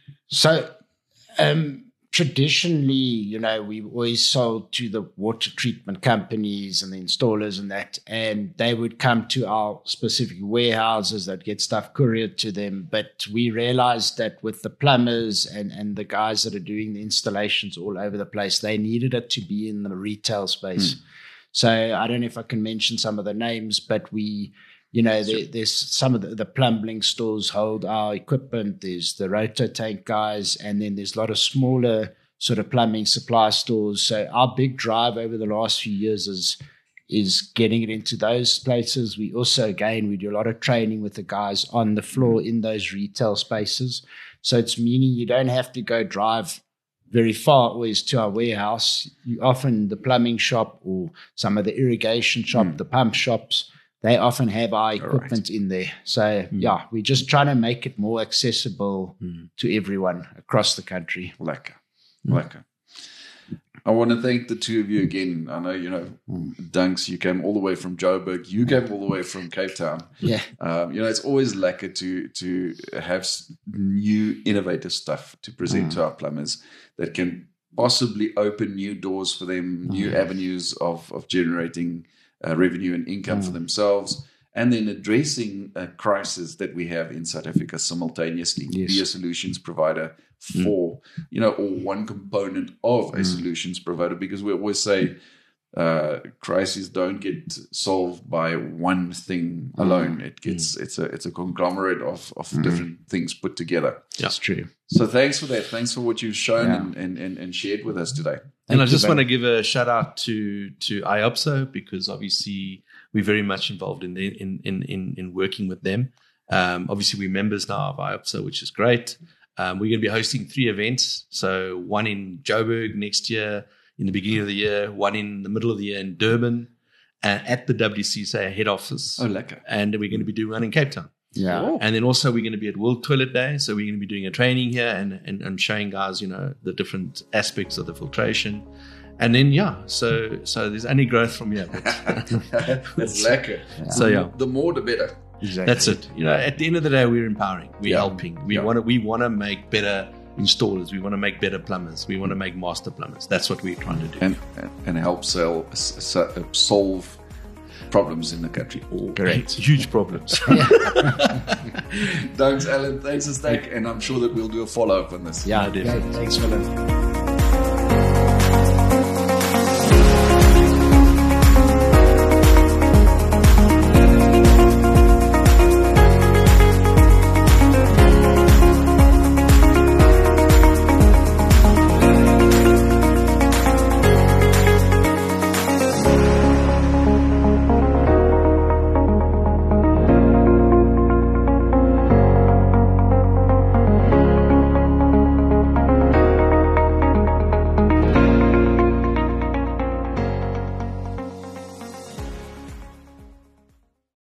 Speaker 3: So um, traditionally, you know, we've always sold to the water treatment companies and the installers and that, and they would come to our specific warehouses that get stuff couriered to them. But we realized that with the plumbers and, and the guys that are doing the installations all over the place, they needed it to be in the retail space. Mm. So I don't know if I can mention some of the names, but we... You know, there, there's some of the, the plumbing stores hold our equipment. There's the Roto Tank guys, and then there's a lot of smaller sort of plumbing supply stores. So our big drive over the last few years is is getting it into those places. We also, again, we do a lot of training with the guys on the floor in those retail spaces. So it's meaning you don't have to go drive very far always to our warehouse. You often, the plumbing shop or some of the irrigation shop, mm. the pump shops, they often have our equipment right. in there. So, mm. yeah, we're just trying to make it more accessible mm. to everyone across the country.
Speaker 2: Lekker. Lekker. I want to thank the two of you again. I know, you know, mm. Dunks, you came all the way from Joburg. You came all the way from Cape Town.
Speaker 3: Yeah.
Speaker 2: Um, you know, it's always lekker to, to have new, innovative stuff to present mm. to our plumbers that can possibly open new doors for them, mm. new avenues of, of generating Uh, revenue and income mm. for themselves, and then addressing a crisis that we have in South Africa simultaneously.
Speaker 3: Yes.
Speaker 2: Be a solutions provider for, mm. you know, or one component of a mm. solutions provider, because we always say uh, crises don't get solved by one thing alone. Mm. It gets mm. it's a it's a conglomerate of of mm. different things put together.
Speaker 3: That's true.
Speaker 2: So thanks for that. Thanks for what you've shown
Speaker 3: yeah.
Speaker 2: and, and, and, and shared with us today.
Speaker 4: And I
Speaker 3: you,
Speaker 4: just
Speaker 3: Ben.
Speaker 4: want to give a shout out to to I O P S O, because obviously we're very much involved in the, in, in in in working with them. Um, obviously, we're members now of I O P S O, which is great. Um, we're going to be hosting three events. So one in Joburg next year, in the beginning of the year, one in the middle of the year in Durban, and at the W C C A head office.
Speaker 2: Oh, lekker.
Speaker 4: And we're going to be doing one in Cape Town.
Speaker 3: Yeah.
Speaker 2: Oh.
Speaker 4: And then also we're going to be at World Toilet Day. So we're going to be doing a training here and, and, and showing guys, you know, the different aspects of the filtration. And then, yeah, so so there's only growth from here. But
Speaker 2: That's lekker.
Speaker 4: So, yeah.
Speaker 2: The more, the better.
Speaker 3: Exactly.
Speaker 4: That's it. You know, at the end of the day, we're empowering. We're
Speaker 2: Yeah.
Speaker 4: helping. We
Speaker 2: Yeah.
Speaker 4: want to we want to make better installers. We want to make better plumbers. We want to make master plumbers. That's what we're trying to do.
Speaker 2: And, and help sell, s- s- solve problems in the country.
Speaker 3: Correct.
Speaker 4: Huge problems.
Speaker 2: Thanks, Alan. Thanks, Stack. And I'm sure that we'll do a follow-up on this.
Speaker 3: Yeah,
Speaker 4: definitely.
Speaker 3: great. Thanks, Willem.